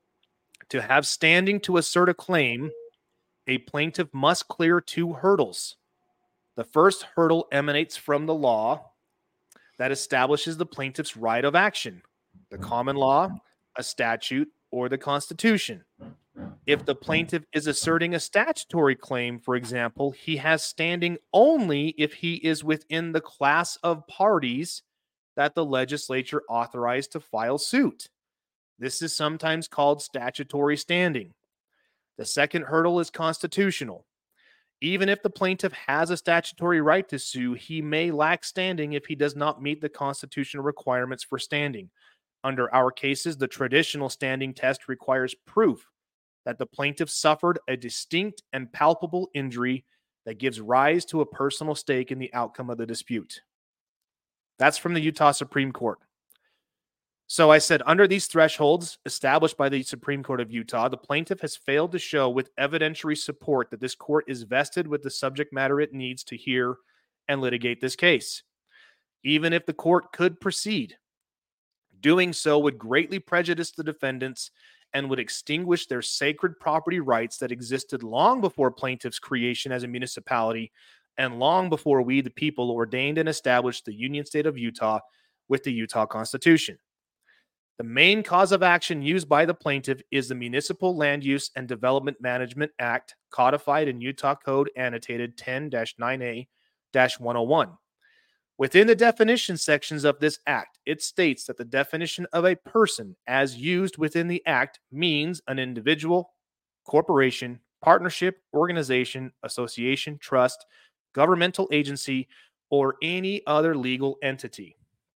To have standing to assert a claim, a plaintiff must clear 2 hurdles. The first hurdle emanates from the law that establishes the plaintiff's right of action, the common law, a statute, or the Constitution. If the plaintiff is asserting a statutory claim, for example, he has standing only if he is within the class of parties that the legislature authorized to file suit. This is sometimes called statutory standing. The second hurdle is constitutional. Even if the plaintiff has a statutory right to sue, he may lack standing if he does not meet the constitutional requirements for standing. Under our cases, the traditional standing test requires proof that the plaintiff suffered a distinct and palpable injury that gives rise to a personal stake in the outcome of the dispute. That's from the Utah Supreme Court. So I said, under these thresholds established by the Supreme Court of Utah, the plaintiff has failed to show with evidentiary support that this court is vested with the subject matter it needs to hear and litigate this case. Even if the court could proceed, doing so would greatly prejudice the defendants and would extinguish their sacred property rights that existed long before plaintiff's creation as a municipality and long before we, the people, ordained and established the Union State of Utah with the Utah Constitution. The main cause of action used by the plaintiff is the Municipal Land Use and Development Management Act, codified in Utah Code Annotated 10-9A-101. Within the definition sections of this act, it states that the definition of a person as used within the act means an individual, corporation, partnership, organization, association, trust, governmental agency, or any other legal entity.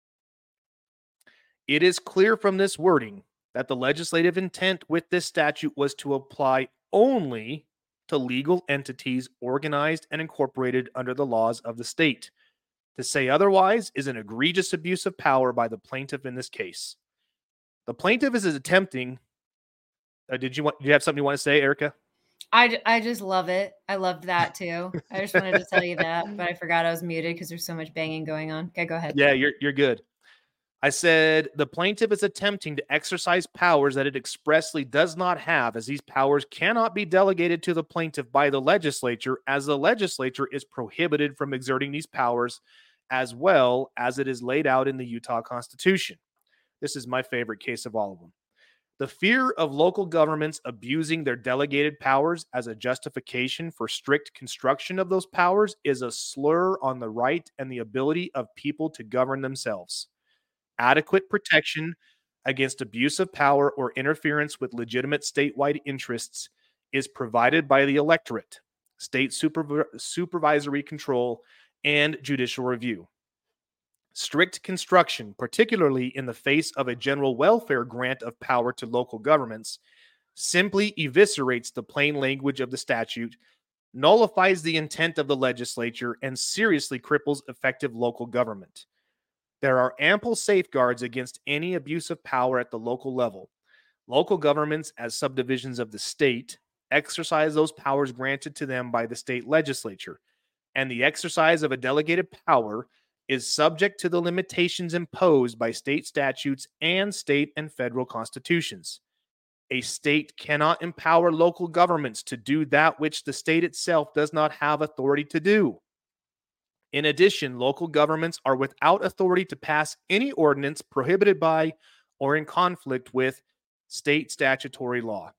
It is clear from this wording that the legislative intent with this statute was to apply only to legal entities organized and incorporated under the laws of the state. To say otherwise is an egregious abuse of power by the plaintiff in this case. The plaintiff is attempting. Did you have something you want to say, Erica? I just love it. I loved that too. I just wanted to tell you that, but I forgot I was muted because there's so much banging going on. Okay, go ahead. Yeah, you're good. I said the plaintiff is attempting to exercise powers that it expressly does not have, as these powers cannot be delegated to the plaintiff by the legislature, as the legislature is prohibited from exerting these powers, as well as it is laid out in the Utah Constitution. This is my favorite case of all of them. The fear of local governments abusing their delegated powers as a justification for strict construction of those powers is a slur on the right and the ability of people to govern themselves. Adequate protection against abuse of power or interference with legitimate statewide interests is provided by the electorate, state supervisory control, and judicial review. Strict construction, particularly in the face of a general welfare grant of power to local governments, simply eviscerates the plain language of the statute, nullifies the intent of the legislature, and seriously cripples effective local government. There are ample safeguards against any abuse of power at the local level. Local governments, as subdivisions of the state, exercise those powers granted to them by the state legislature, and the exercise of a delegated power is subject to the limitations imposed by state statutes and state and federal constitutions. A state cannot empower local governments to do that which the state itself does not have authority to do. In addition, local governments are without authority to pass any ordinance prohibited by or in conflict with state statutory law.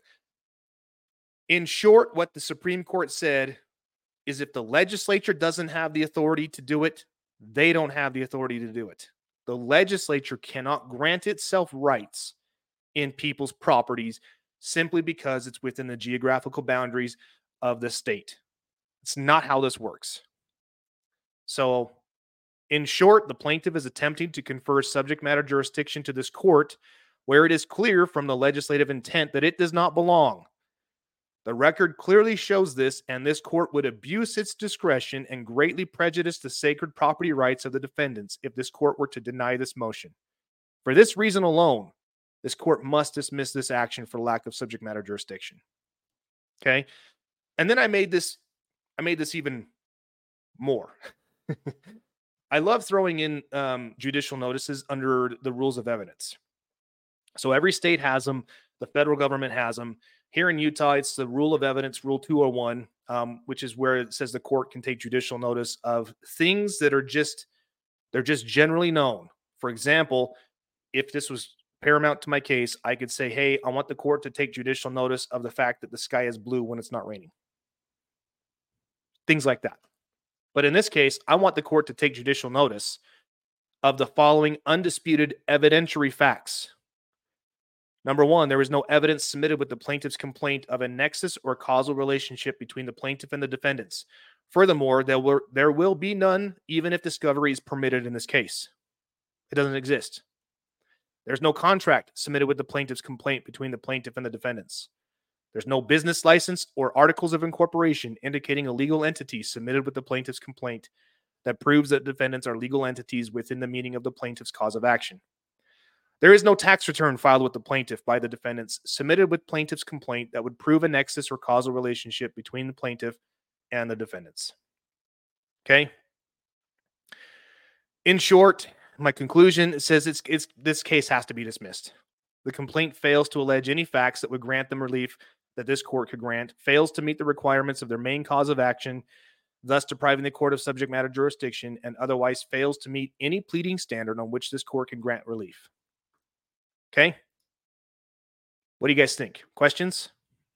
In short, what the Supreme Court said is if the legislature doesn't have the authority to do it, they don't have the authority to do it. The legislature cannot grant itself rights in people's properties simply because it's within the geographical boundaries of the state. It's not how this works. So, in short, the plaintiff is attempting to confer subject matter jurisdiction to this court where it is clear from the legislative intent that it does not belong. The record clearly shows this, and this court would abuse its discretion and greatly prejudice the sacred property rights of the defendants if this court were to deny this motion. For this reason alone, this court must dismiss this action for lack of subject matter jurisdiction. Okay? And then I made this even more. I love throwing in judicial notices under the rules of evidence. So every state has them. The federal government has them. Here in Utah, it's the rule of evidence, Rule 201, which is where it says the court can take judicial notice of things that are they're just generally known. For example, if this was paramount to my case, I could say, hey, I want the court to take judicial notice of the fact that the sky is blue when it's not raining. Things like that. But in this case, I want the court to take judicial notice of the following undisputed evidentiary facts. Number one, there is no evidence submitted with the plaintiff's complaint of a nexus or causal relationship between the plaintiff and the defendants. Furthermore, there will be none even if discovery is permitted in this case. It doesn't exist. There's no contract submitted with the plaintiff's complaint between the plaintiff and the defendants. There's no business license or articles of incorporation indicating a legal entity submitted with the plaintiff's complaint that proves that defendants are legal entities within the meaning of the plaintiff's cause of action. There is no tax return filed with the plaintiff by the defendants submitted with plaintiff's complaint that would prove a nexus or causal relationship between the plaintiff and the defendants. Okay? In short, my conclusion says this case has to be dismissed. The complaint fails to allege any facts that would grant them relief that this court could grant, fails to meet the requirements of their main cause of action, thus depriving the court of subject matter jurisdiction, and otherwise fails to meet any pleading standard on which this court can grant relief. Okay? What do you guys think? Questions?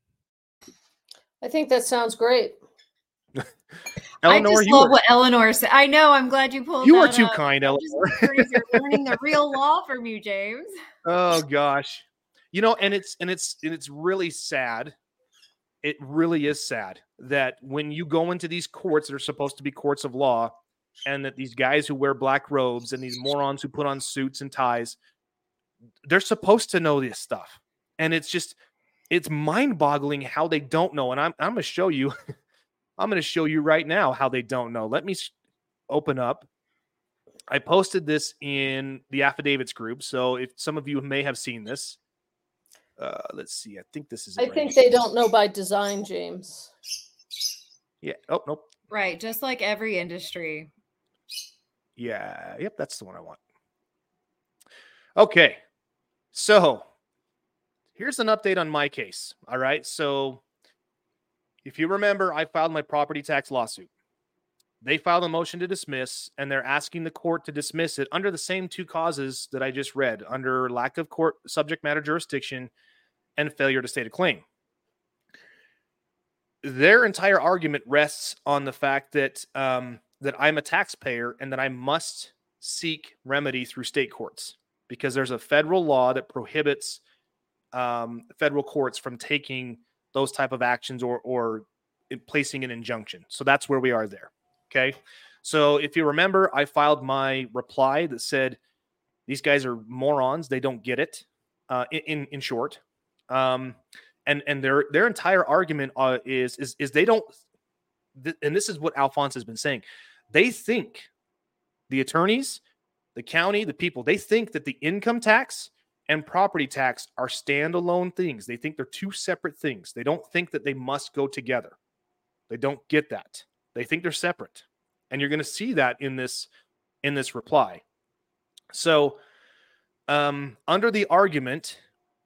I think that sounds great. Eleanor, I just love what Eleanor said. I know. I'm glad you pulled. You are too kind, Eleanor. You're learning the real law from you, James. Oh gosh, and it's really sad. It really is sad that when you go into these courts that are supposed to be courts of law, and that these guys who wear black robes and these morons who put on suits and ties, they're supposed to know this stuff, and it's mind-boggling how they don't know. And I'm going to show you. I'm going to show you right now how they don't know. Let me open up. I posted this in the affidavits group, so if some of you may have seen this, let's see. I think this is. I think they don't know by design, James. Yeah. Oh, nope. Right. Just like every industry. Yeah. Yep. That's the one I want. Okay. So here's an update on my case. All right. So if you remember, I filed my property tax lawsuit. They filed a motion to dismiss, and they're asking the court to dismiss it under the same two causes that I just read, under lack of court subject matter jurisdiction and failure to state a claim. Their entire argument rests on the fact that that I'm a taxpayer and that I must seek remedy through state courts because there's a federal law that prohibits federal courts from taking those type of actions or placing an injunction. So that's where we are there. Okay. So if you remember, I filed my reply that said, these guys are morons. They don't get it in short. And their entire argument is they don't, and this is what Alphonse has been saying. They think the attorneys, the county, the people, they think that the income tax and property tax are standalone things. They think they're two separate things. They don't think that they must go together. They don't get that. They think they're separate. And you're going to see that in this reply. So under the argument,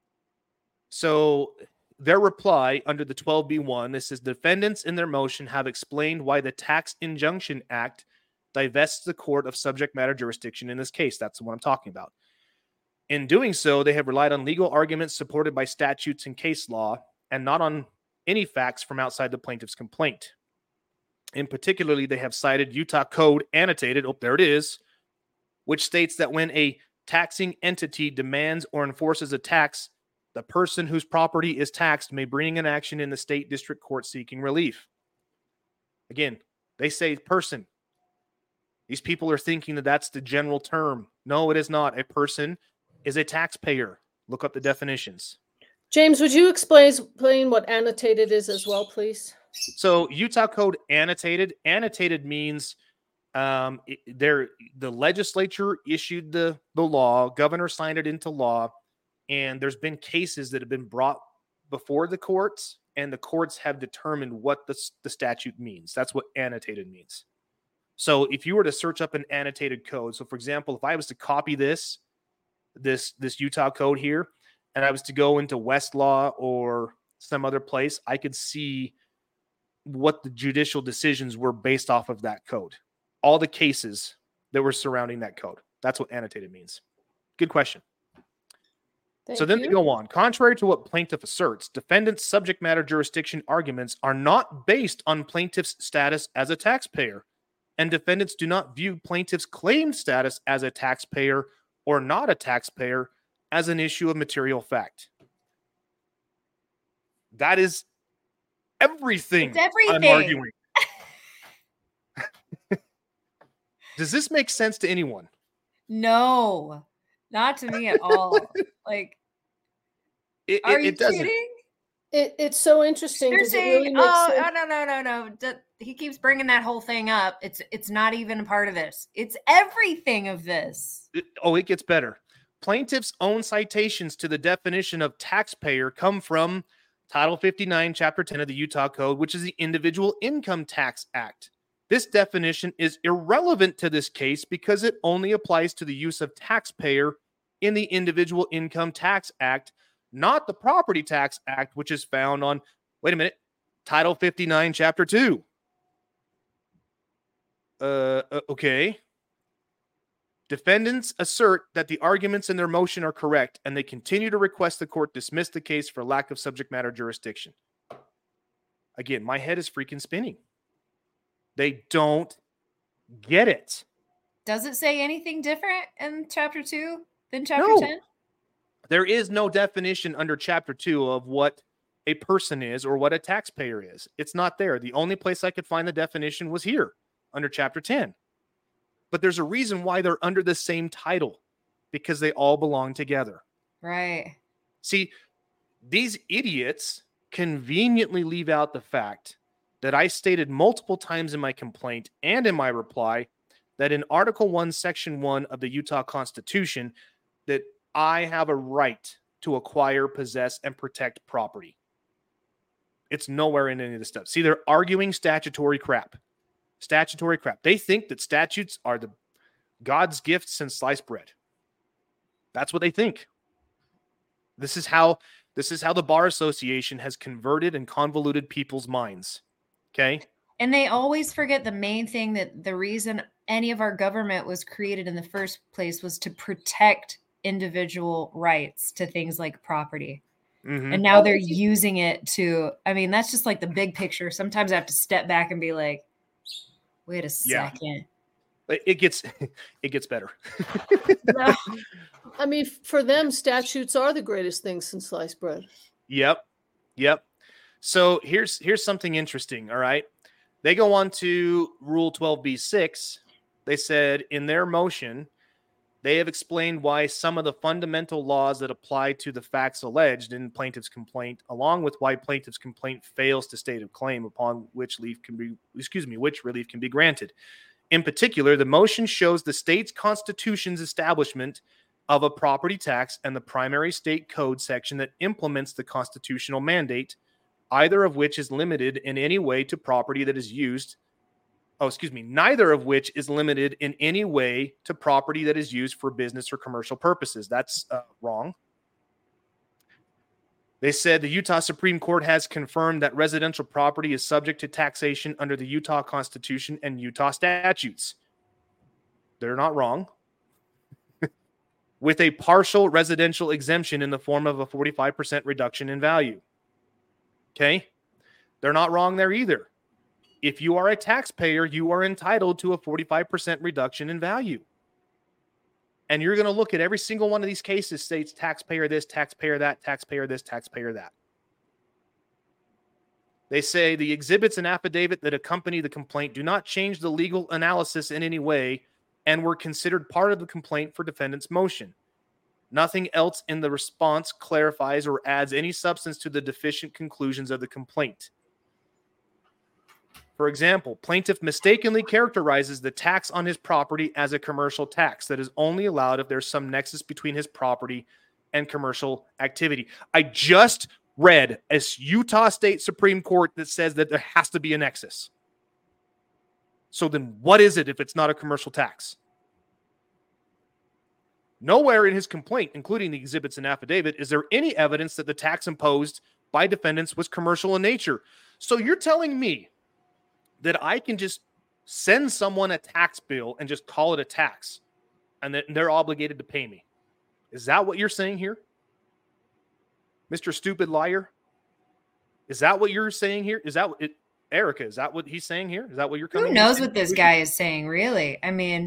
so their reply under the 12B1, this is defendants in their motion have explained why the Tax Injunction Act divests the court of subject matter jurisdiction in this case. That's what I'm talking about. In doing so, they have relied on legal arguments supported by statutes and case law and not on any facts from outside the plaintiff's complaint. In particularly, they have cited Utah Code annotated, oh, there it is, which states that when a taxing entity demands or enforces a tax, the person whose property is taxed may bring an action in the state district court seeking relief. Again, they say person. These people are thinking that that's the general term. No, it is not. A person is a taxpayer. Look up the definitions. James, would you explain what annotated is as well, please? So Utah Code annotated. Annotated means the legislature issued the law, governor signed it into law, and there's been cases that have been brought before the courts, and the courts have determined what the statute means. That's what annotated means. So if you were to search up an annotated code, so for example, if I was to copy this Utah Code here, and I was to go into Westlaw or some other place, I could see what the judicial decisions were based off of that code. All the cases that were surrounding that code. That's what annotated means. Good question. So then they go on. Contrary to what plaintiff asserts, defendant's subject matter jurisdiction arguments are not based on plaintiff's status as a taxpayer, and defendants do not view plaintiff's claimed status as a taxpayer or not a taxpayer as an issue of material fact. That is everything, I'm arguing. Does this make sense to anyone? No, not to me at all. Like, are you kidding? It's so interesting. You're saying, no. He keeps bringing that whole thing up. It's not even a part of this. It's everything of this. It gets better. Plaintiff's own citations to the definition of taxpayer come from Title 59, Chapter 10 of the Utah Code, which is the Individual Income Tax Act. This definition is irrelevant to this case because it only applies to the use of taxpayer in the Individual Income Tax Act, not the Property Tax Act, which is found on, Title 59, Chapter 2. Okay. Defendants assert that the arguments in their motion are correct, and they continue to request the court dismiss the case for lack of subject matter jurisdiction. Again, my head is freaking spinning. They don't get it. Does it say anything different in Chapter 2 than Chapter 10? There is no definition under Chapter 2 of what a person is or what a taxpayer is. It's not there. The only place I could find the definition was here under Chapter 10. But there's a reason why they're under the same title, because they all belong together. Right. See, these idiots conveniently leave out the fact that I stated multiple times in my complaint and in my reply that in Article 1, Section 1 of the Utah Constitution, that I have a right to acquire, possess, and protect property. It's nowhere in any of this stuff. See, they're arguing statutory crap. Statutory crap. They think that statutes are the God's gift since sliced bread. That's what they think. This is how the Bar Association has converted and convoluted people's minds. Okay? And they always forget the main thing, that the reason any of our government was created in the first place was to protect individual rights to things like property. Mm-hmm. And now they're using it to, that's just like the big picture. Sometimes I have to step back and be like, wait a second. Yeah. It gets better. For them, statutes are the greatest thing since sliced bread. Yep. So here's something interesting. All right. They go on to Rule 12b-6. They said in their motion, they have explained why some of the fundamental laws that apply to the facts alleged in plaintiff's complaint, along with why plaintiff's complaint fails to state a claim upon which relief can be granted. In particular, the motion shows the state's constitution's establishment of a property tax and the primary state code section that implements the constitutional mandate, either of which is limited in any way to property that is used. Neither of which is limited in any way to property that is used for business or commercial purposes. That's wrong. They said the Utah Supreme Court has confirmed that residential property is subject to taxation under the Utah Constitution and Utah statutes. They're not wrong. With a partial residential exemption in the form of a 45% reduction in value. Okay? They're not wrong there either. If you are a taxpayer, you are entitled to a 45% reduction in value. And you're going to look at every single one of these cases, states taxpayer this, taxpayer that, taxpayer this, taxpayer that. They say the exhibits and affidavit that accompany the complaint do not change the legal analysis in any way and were considered part of the complaint for defendant's motion. Nothing else in the response clarifies or adds any substance to the deficient conclusions of the complaint. For example, plaintiff mistakenly characterizes the tax on his property as a commercial tax that is only allowed if there's some nexus between his property and commercial activity. I just read a Utah State Supreme Court that says that there has to be a nexus. So then what is it if it's not a commercial tax? Nowhere in his complaint, including the exhibits and affidavit, is there any evidence that the tax imposed by defendants was commercial in nature. So you're telling me that I can just send someone a tax bill and just call it a tax and that they're obligated to pay me. Is that what you're saying here? Mr. Stupid Liar? Is that what you're saying here? Is that it, Erica, is that what he's saying here? Is that what you're coming? Who knows what this guy is saying, really?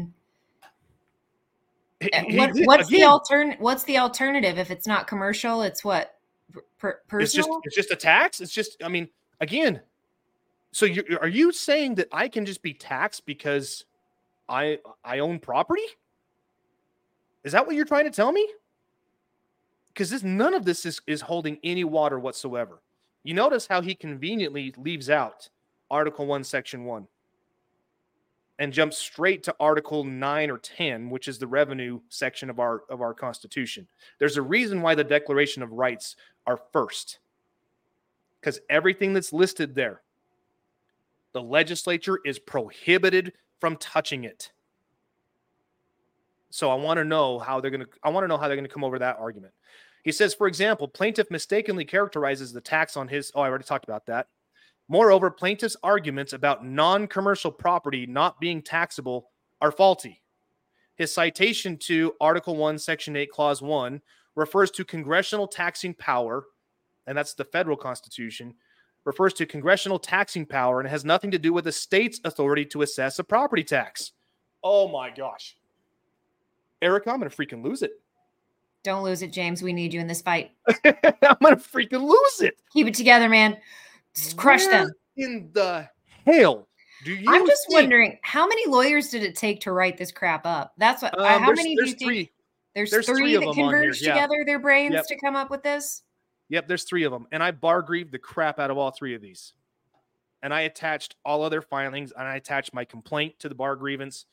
What's the alternative? If it's not commercial, it's what? Personal? It's just a tax? It's just, again, so are you saying that I can just be taxed because I own property? Is that what you're trying to tell me? Because none of this is holding any water whatsoever. You notice how he conveniently leaves out Article 1, Section 1. and jump straight to Article 9 or 10, which is the revenue section of our Constitution. There's a reason why the Declaration of Rights are first, because everything that's listed there, the legislature is prohibited from touching it. So I want to know how they're going to come over that argument. He says, for example, plaintiff mistakenly characterizes the tax on his, I already talked about that. Moreover, plaintiff's arguments about non-commercial property not being taxable are faulty. His citation to Article 1, Section 8, Clause 1 refers to congressional taxing power, and that's the federal Constitution, refers to congressional taxing power and has nothing to do with the state's authority to assess a property tax. Oh my gosh. Erica, I'm going to freaking lose it. Don't lose it, James. We need you in this fight. I'm going to freaking lose it. Keep it together, man. Just crush them. In the hell do you I'm just wondering, how many lawyers did it take to write this crap up? That's what. How many do you think? There's three that converged together their brains to come up with this? Yep, there's 3 of them. And I bar grieved the crap out of all 3 of these. And I attached all other filings, and I attached my complaint to the bar grievance.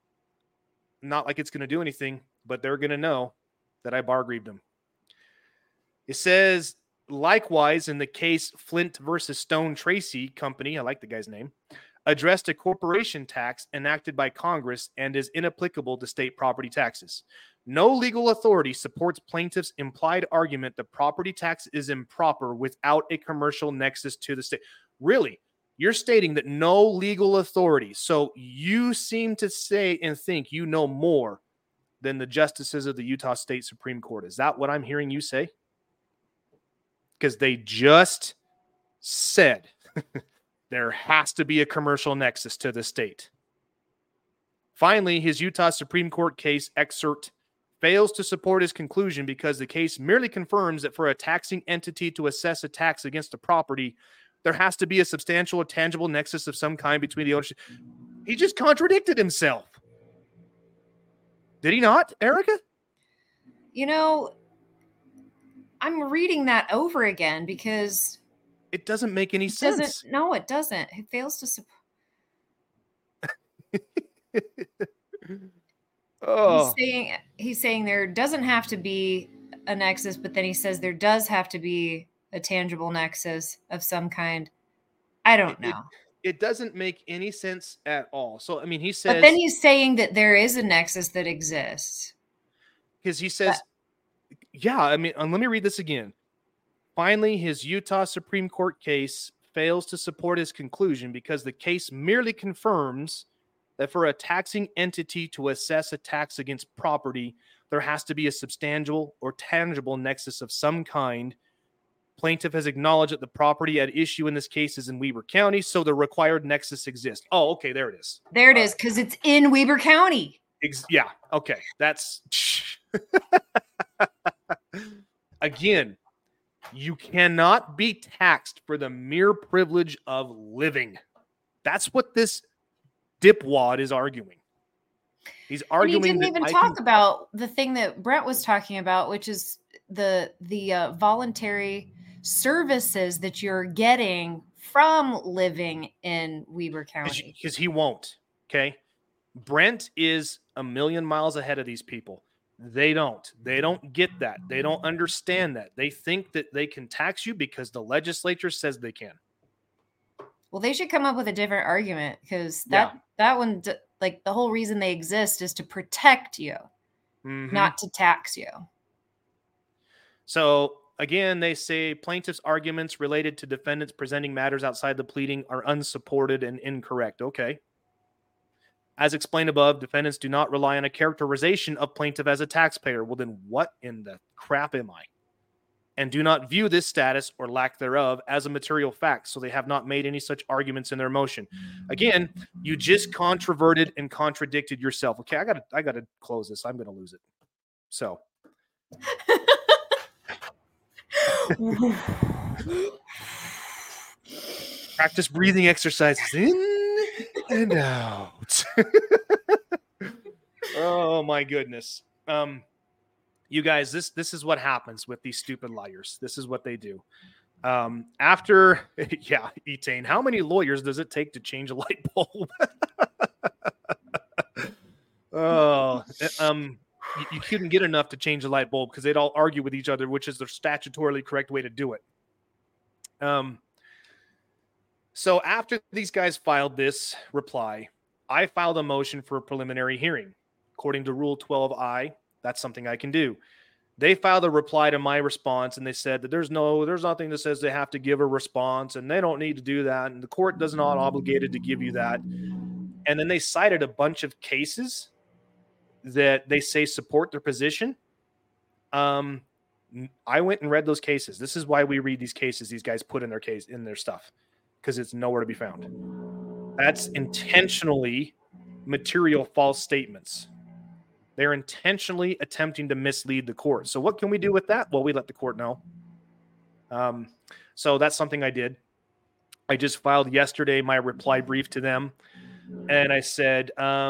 Not like it's going to do anything, but they're going to know that I bar grieved them. It says, likewise, in the case Flint versus Stone Tracy Company, I like the guy's name, addressed a corporation tax enacted by Congress and is inapplicable to state property taxes. No legal authority supports plaintiff's implied argument that property tax is improper without a commercial nexus to the state. Really? You're stating that no legal authority. So you seem to say and think you know more than the justices of the Utah State Supreme Court. Is that what I'm hearing you say? Because they just said there has to be a commercial nexus to the state. Finally, his Utah Supreme Court case excerpt fails to support his conclusion because the case merely confirms that for a taxing entity to assess a tax against a property, there has to be a substantial or tangible nexus of some kind between the ownership. He just contradicted himself. Did he not, Erica? You know, I'm reading that over again because it doesn't make any sense. No, it doesn't. It fails to support. He's saying there doesn't have to be a nexus, but then he says there does have to be a tangible nexus of some kind. I don't know. It doesn't make any sense at all. So, I mean, he says... But then he's saying that there is a nexus that exists. Because he says... let me read this again. Finally, his Utah Supreme Court case fails to support his conclusion because the case merely confirms that for a taxing entity to assess a tax against property, there has to be a substantial or tangible nexus of some kind. Plaintiff has acknowledged that the property at issue in this case is in Weber County, so the required nexus exists. Oh, okay, there it is. There it is, because it's in Weber County. Yeah, okay. That's... Again, you cannot be taxed for the mere privilege of living. That's what this dipwad is arguing. He's arguing. And he didn't even talk about the thing that Brent was talking about, which is the voluntary services that you're getting from living in Weber County. Because he won't. Okay, Brent is a million miles ahead of these people. They don't get that. They don't understand that. They think that they can tax you because the legislature says they can. Well, they should come up with a different argument because that one, like the whole reason they exist is to protect you, not to tax you. So again, they say plaintiff's arguments related to defendants presenting matters outside the pleading are unsupported and incorrect. Okay. As explained above, defendants do not rely on a characterization of plaintiff as a taxpayer. Well, then what in the crap am I? And do not view this status or lack thereof as a material fact. So they have not made any such arguments in their motion. Again, you just controverted and contradicted yourself. Okay, I gotta close this. I'm gonna lose it. So practice breathing exercises in and out. Oh my goodness. You guys, this is what happens with these stupid liars. This is what they do. Etane, how many lawyers does it take to change a light bulb? Oh, you couldn't get enough to change a light bulb because they'd all argue with each other, which is the statutorily correct way to do it. So after these guys filed this reply, I filed a motion for a preliminary hearing. According to Rule 12I, that's something I can do. They filed a reply to my response, and they said that there's nothing that says they have to give a response, and they don't need to do that, and the court does not obligated to give you that. And then they cited a bunch of cases that they say support their position. I went and read those cases. This is why we read these cases these guys put in their stuff, because it's nowhere to be found. That's intentionally material false statements. They're intentionally attempting to mislead the court. So what can we do with that? Well, we let the court know. So that's something I did. I just filed yesterday my reply brief to them. And I said,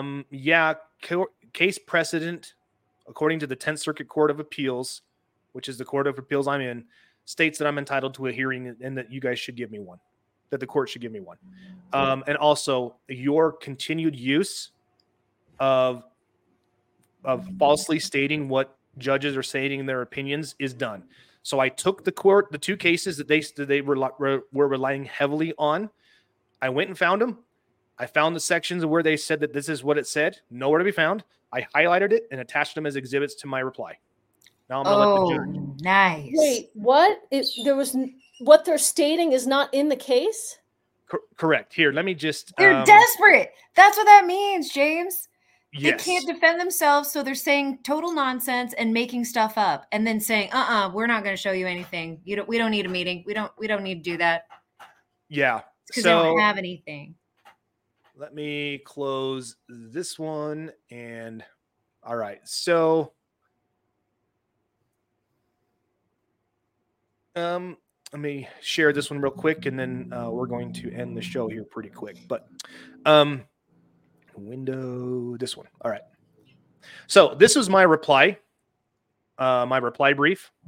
case precedent, according to the 10th Circuit Court of Appeals, which is the Court of Appeals I'm in, states that I'm entitled to a hearing and that you guys should give me one, that the court should give me one. And also your continued use of falsely stating what judges are saying in their opinions is done. So I took the two cases that they were relying heavily on. I went and found them. I found the sections where they said that this is what it said. Nowhere to be found. I highlighted it and attached them as exhibits to my reply. Now I'm going to let the judge. Nice. Wait, what? What they're stating is not in the case? Correct. Here, let me just... They're desperate. That's what that means, James. Yes. They can't defend themselves, so they're saying total nonsense and making stuff up, and then saying, we're not going to show you anything. We don't need a meeting. We don't need to do that. Yeah. Because they don't have anything. Let me close this one. And all right. So let me share this one real quick, and then we're going to end the show here pretty quick. But this one. All right. So this was my reply brief.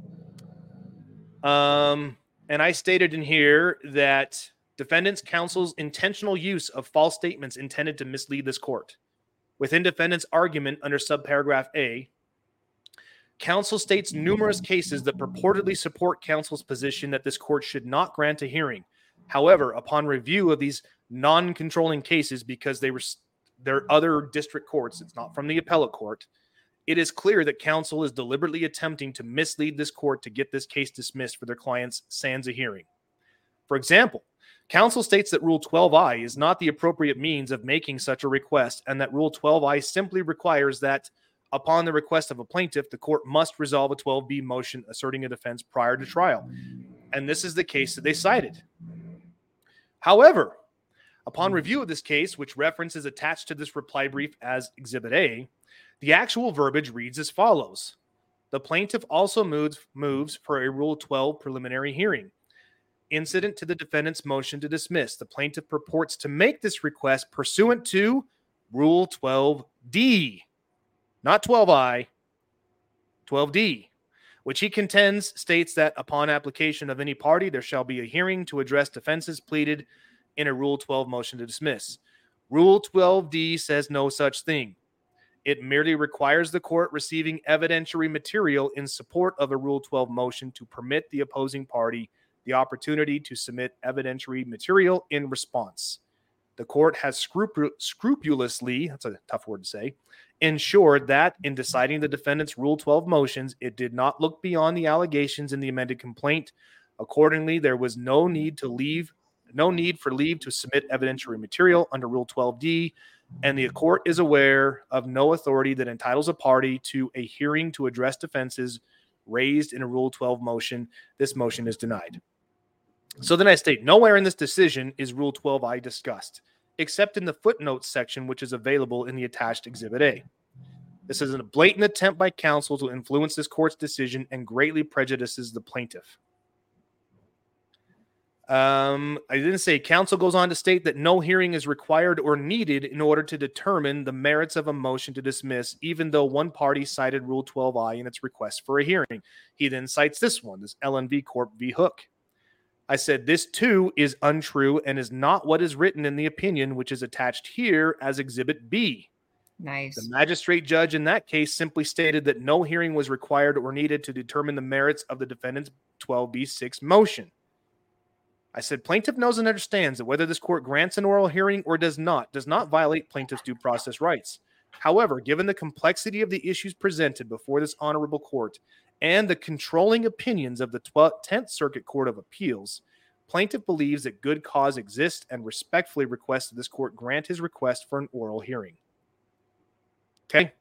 And I stated in here that defendant's counsel's intentional use of false statements intended to mislead this court. Within defendant's argument under subparagraph A, counsel states numerous cases that purportedly support counsel's position that this court should not grant a hearing. However, upon review of these non-controlling cases, because they're other district courts, it's not from the appellate court, it is clear that counsel is deliberately attempting to mislead this court to get this case dismissed for their clients sans a hearing. For example, counsel states that Rule 12I is not the appropriate means of making such a request, and that Rule 12I simply requires that, upon the request of a plaintiff, the court must resolve a 12B motion asserting a defense prior to trial. And this is the case that they cited. However, upon review of this case, which reference is attached to this reply brief as Exhibit A, the actual verbiage reads as follows. The plaintiff also moves for a Rule 12 preliminary hearing. Incident to the defendant's motion to dismiss, the plaintiff purports to make this request pursuant to Rule 12D, not 12I, 12D, which he contends states that upon application of any party, there shall be a hearing to address defenses pleaded in a Rule 12 motion to dismiss. Rule 12D says no such thing. It merely requires the court receiving evidentiary material in support of a Rule 12 motion to permit the opposing party the opportunity to submit evidentiary material in response. The court has scrupulously, that's a tough word to say, ensured that in deciding the defendant's Rule 12 motions, it did not look beyond the allegations in the amended complaint. Accordingly, there was no need for leave to submit evidentiary material under Rule 12D, and the court is aware of no authority that entitles a party to a hearing to address defenses raised in a Rule 12 motion. This motion is denied. So then I state, nowhere in this decision is Rule 12I discussed, except in the footnotes section, which is available in the attached Exhibit A. This is a blatant attempt by counsel to influence this court's decision and greatly prejudices the plaintiff. I didn't say. Counsel goes on to state that no hearing is required or needed in order to determine the merits of a motion to dismiss, even though one party cited Rule 12I in its request for a hearing. He then cites this one, this LNV Corp v. Hook. I said this too is untrue and is not what is written in the opinion, which is attached here as Exhibit B. Nice. The magistrate judge in that case simply stated that no hearing was required or needed to determine the merits of the defendant's 12b6 motion. I said, plaintiff knows and understands that whether this court grants an oral hearing or does not violate plaintiff's due process rights. However, given the complexity of the issues presented before this honorable court and the controlling opinions of the 10th Circuit Court of Appeals, plaintiff believes that good cause exists and respectfully requests that this court grant his request for an oral hearing. Okay.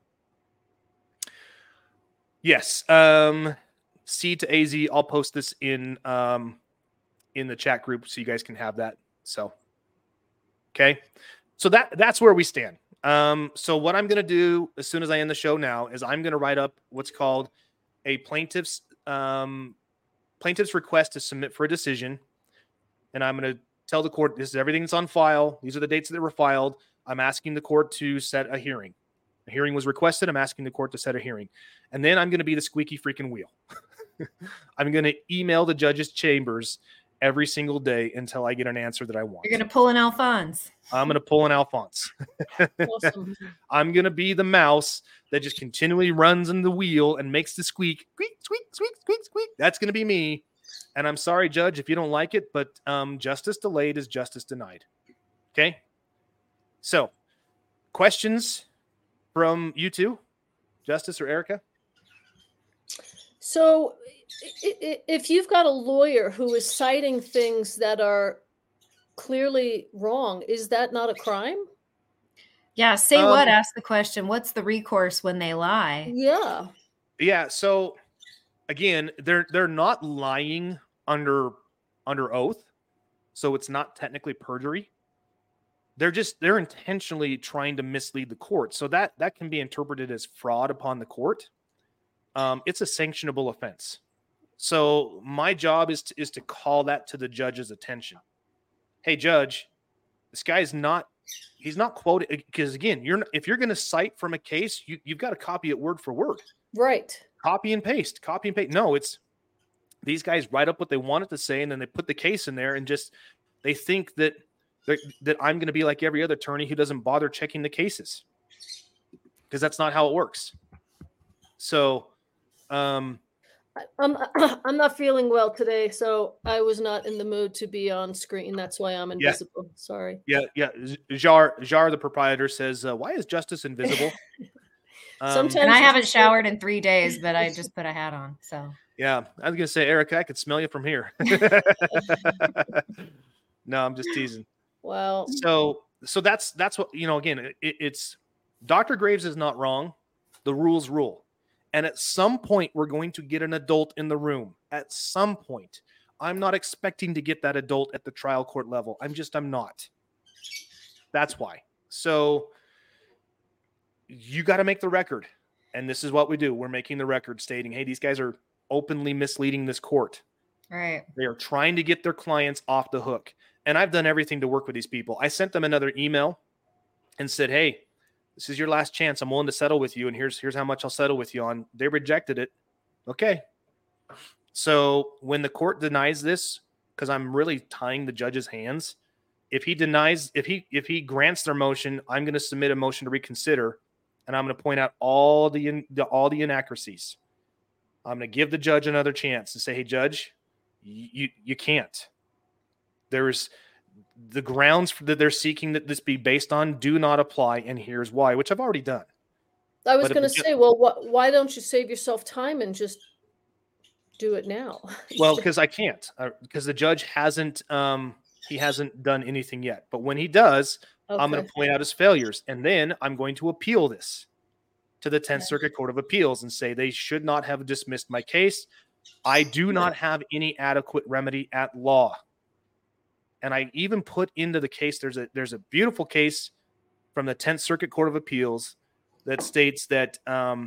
Yes. C to AZ. I'll post this in the chat group so you guys can have that. So, okay. So that's where we stand. So what I'm going to do as soon as I end the show now is I'm going to write up what's called a plaintiff's request to submit for a decision. And I'm going to tell the court, this is everything that's on file. These are the dates that were filed. I'm asking the court to set a hearing. A hearing was requested. I'm asking the court to set a hearing. And then I'm going to be the squeaky freaking wheel. I'm going to email the judge's chambers every single day until I get an answer that I want. You're going to pull an Alphonse. I'm going to pull an Alphonse. Awesome. I'm going to be the mouse that just continually runs in the wheel and makes the squeak, squeak, squeak, squeak, squeak, squeak. That's going to be me. And I'm sorry, Judge, if you don't like it, but justice delayed is justice denied. Okay? So, questions from you two, Justice or Erica? So if you've got a lawyer who is citing things that are clearly wrong, is that not a crime? Yeah. Say what? Ask the question. What's the recourse when they lie? Yeah. Yeah. So again, they're not lying under oath. So it's not technically perjury. They're intentionally trying to mislead the court. So that can be interpreted as fraud upon the court. It's a sanctionable offense. So my job is to call that to the judge's attention. Hey, judge, this guy's he's not quoted, because again, if you're going to cite from a case, you've got to copy it word for word. Right. Copy and paste. No, it's these guys write up what they wanted to say, and then they put the case in there, and just they think that I'm going to be like every other attorney who doesn't bother checking the cases, because that's not how it works. So, I'm not feeling well today, so I was not in the mood to be on screen. That's why I'm invisible. Yeah. Sorry. Yeah. Jar, the proprietor, says, "Why is Justice invisible?" Sometimes, and I haven't showered in 3 days, but I just put a hat on. So. Yeah, I was gonna say, Erica, I could smell you from here. No, I'm just teasing. Well, so that's what, again, it's Dr. Graves is not wrong. The rules rule. And at some point, we're going to get an adult in the room. At some point. I'm not expecting to get that adult at the trial court level. I'm not. That's why. So you got to make the record. And this is what we do. We're making the record stating, hey, these guys are openly misleading this court. Right. They are trying to get their clients off the hook. And I've done everything to work with these people. I sent them another email and said, hey, this is your last chance. I'm willing to settle with you, and here's how much I'll settle with you on. They rejected it. Okay. So when the court denies this, because I'm really tying the judge's hands, if he grants their motion, I'm going to submit a motion to reconsider, and I'm going to point out all the inaccuracies. I'm going to give the judge another chance and say, hey, judge, you can't. There's the grounds that they're seeking that this be based on do not apply, and here's why, which I've already done. I was going to say, well, why don't you save yourself time and just do it now? Well, because I can't, because the judge hasn't done anything yet. But when he does, okay, I'm going to point out his failures, and then I'm going to appeal this to the 10th Circuit Court of Appeals and say they should not have dismissed my case. I do not have any adequate remedy at law. And I even put into the case, there's a beautiful case from the 10th Circuit Court of Appeals that states that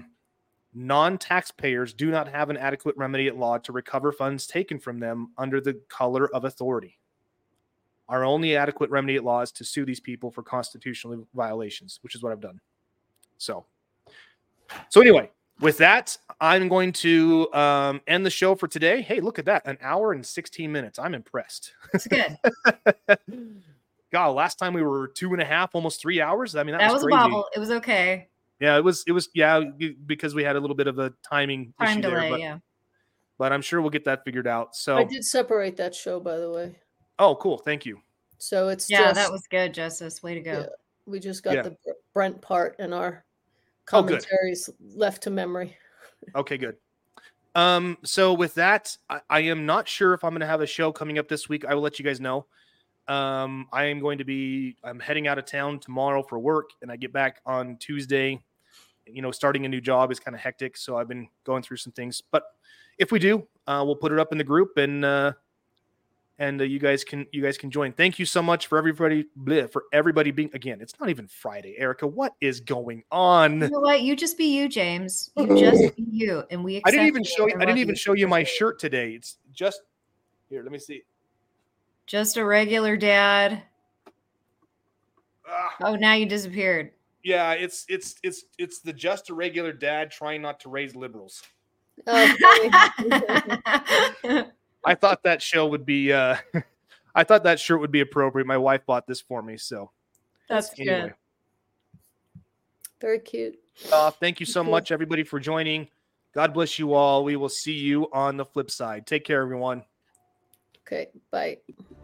non-taxpayers do not have an adequate remedy at law to recover funds taken from them under the color of authority. Our only adequate remedy at law is to sue these people for constitutional violations, which is what I've done. So anyway, with that, I'm going to end the show for today. Hey, look at that. 1 hour and 16 minutes. I'm impressed. That's good. God, last time we were 2.5, almost 3 hours. I mean, that was crazy. A bobble. It was okay. Yeah, it was. Yeah, because we had a little bit of a time issue delay. There, yeah. But I'm sure we'll get that figured out. So I did separate that show, by the way. Oh, cool. Thank you. So it's that was good, Justice. Way to go. Yeah, we just got the Brent part in our commentaries left to memory. Okay, good. So with that, I am not sure if I'm going to have a show coming up this week. I will let you guys know. I'm heading out of town tomorrow for work, and I get back on Tuesday. Starting a new job is kind of hectic, so I've been going through some things. But if we do, we'll put it up in the group, and you guys can join. Thank you so much for everybody being. Again, it's not even Friday, Erica. What is going on? You know what? You just be you, James. You just be you, and we. I didn't even show you my shirt today. It's just here. Let me see. Just a regular dad. Oh, now you disappeared. Yeah, it's the just a regular dad trying not to raise liberals. Oh, I thought that show would be I thought that shirt would be appropriate. My wife bought this for me, so that's anyway. Good. Very cute. Thank you so much, everybody, for joining. God bless you all. We will see you on the flip side. Take care, everyone. Okay, bye.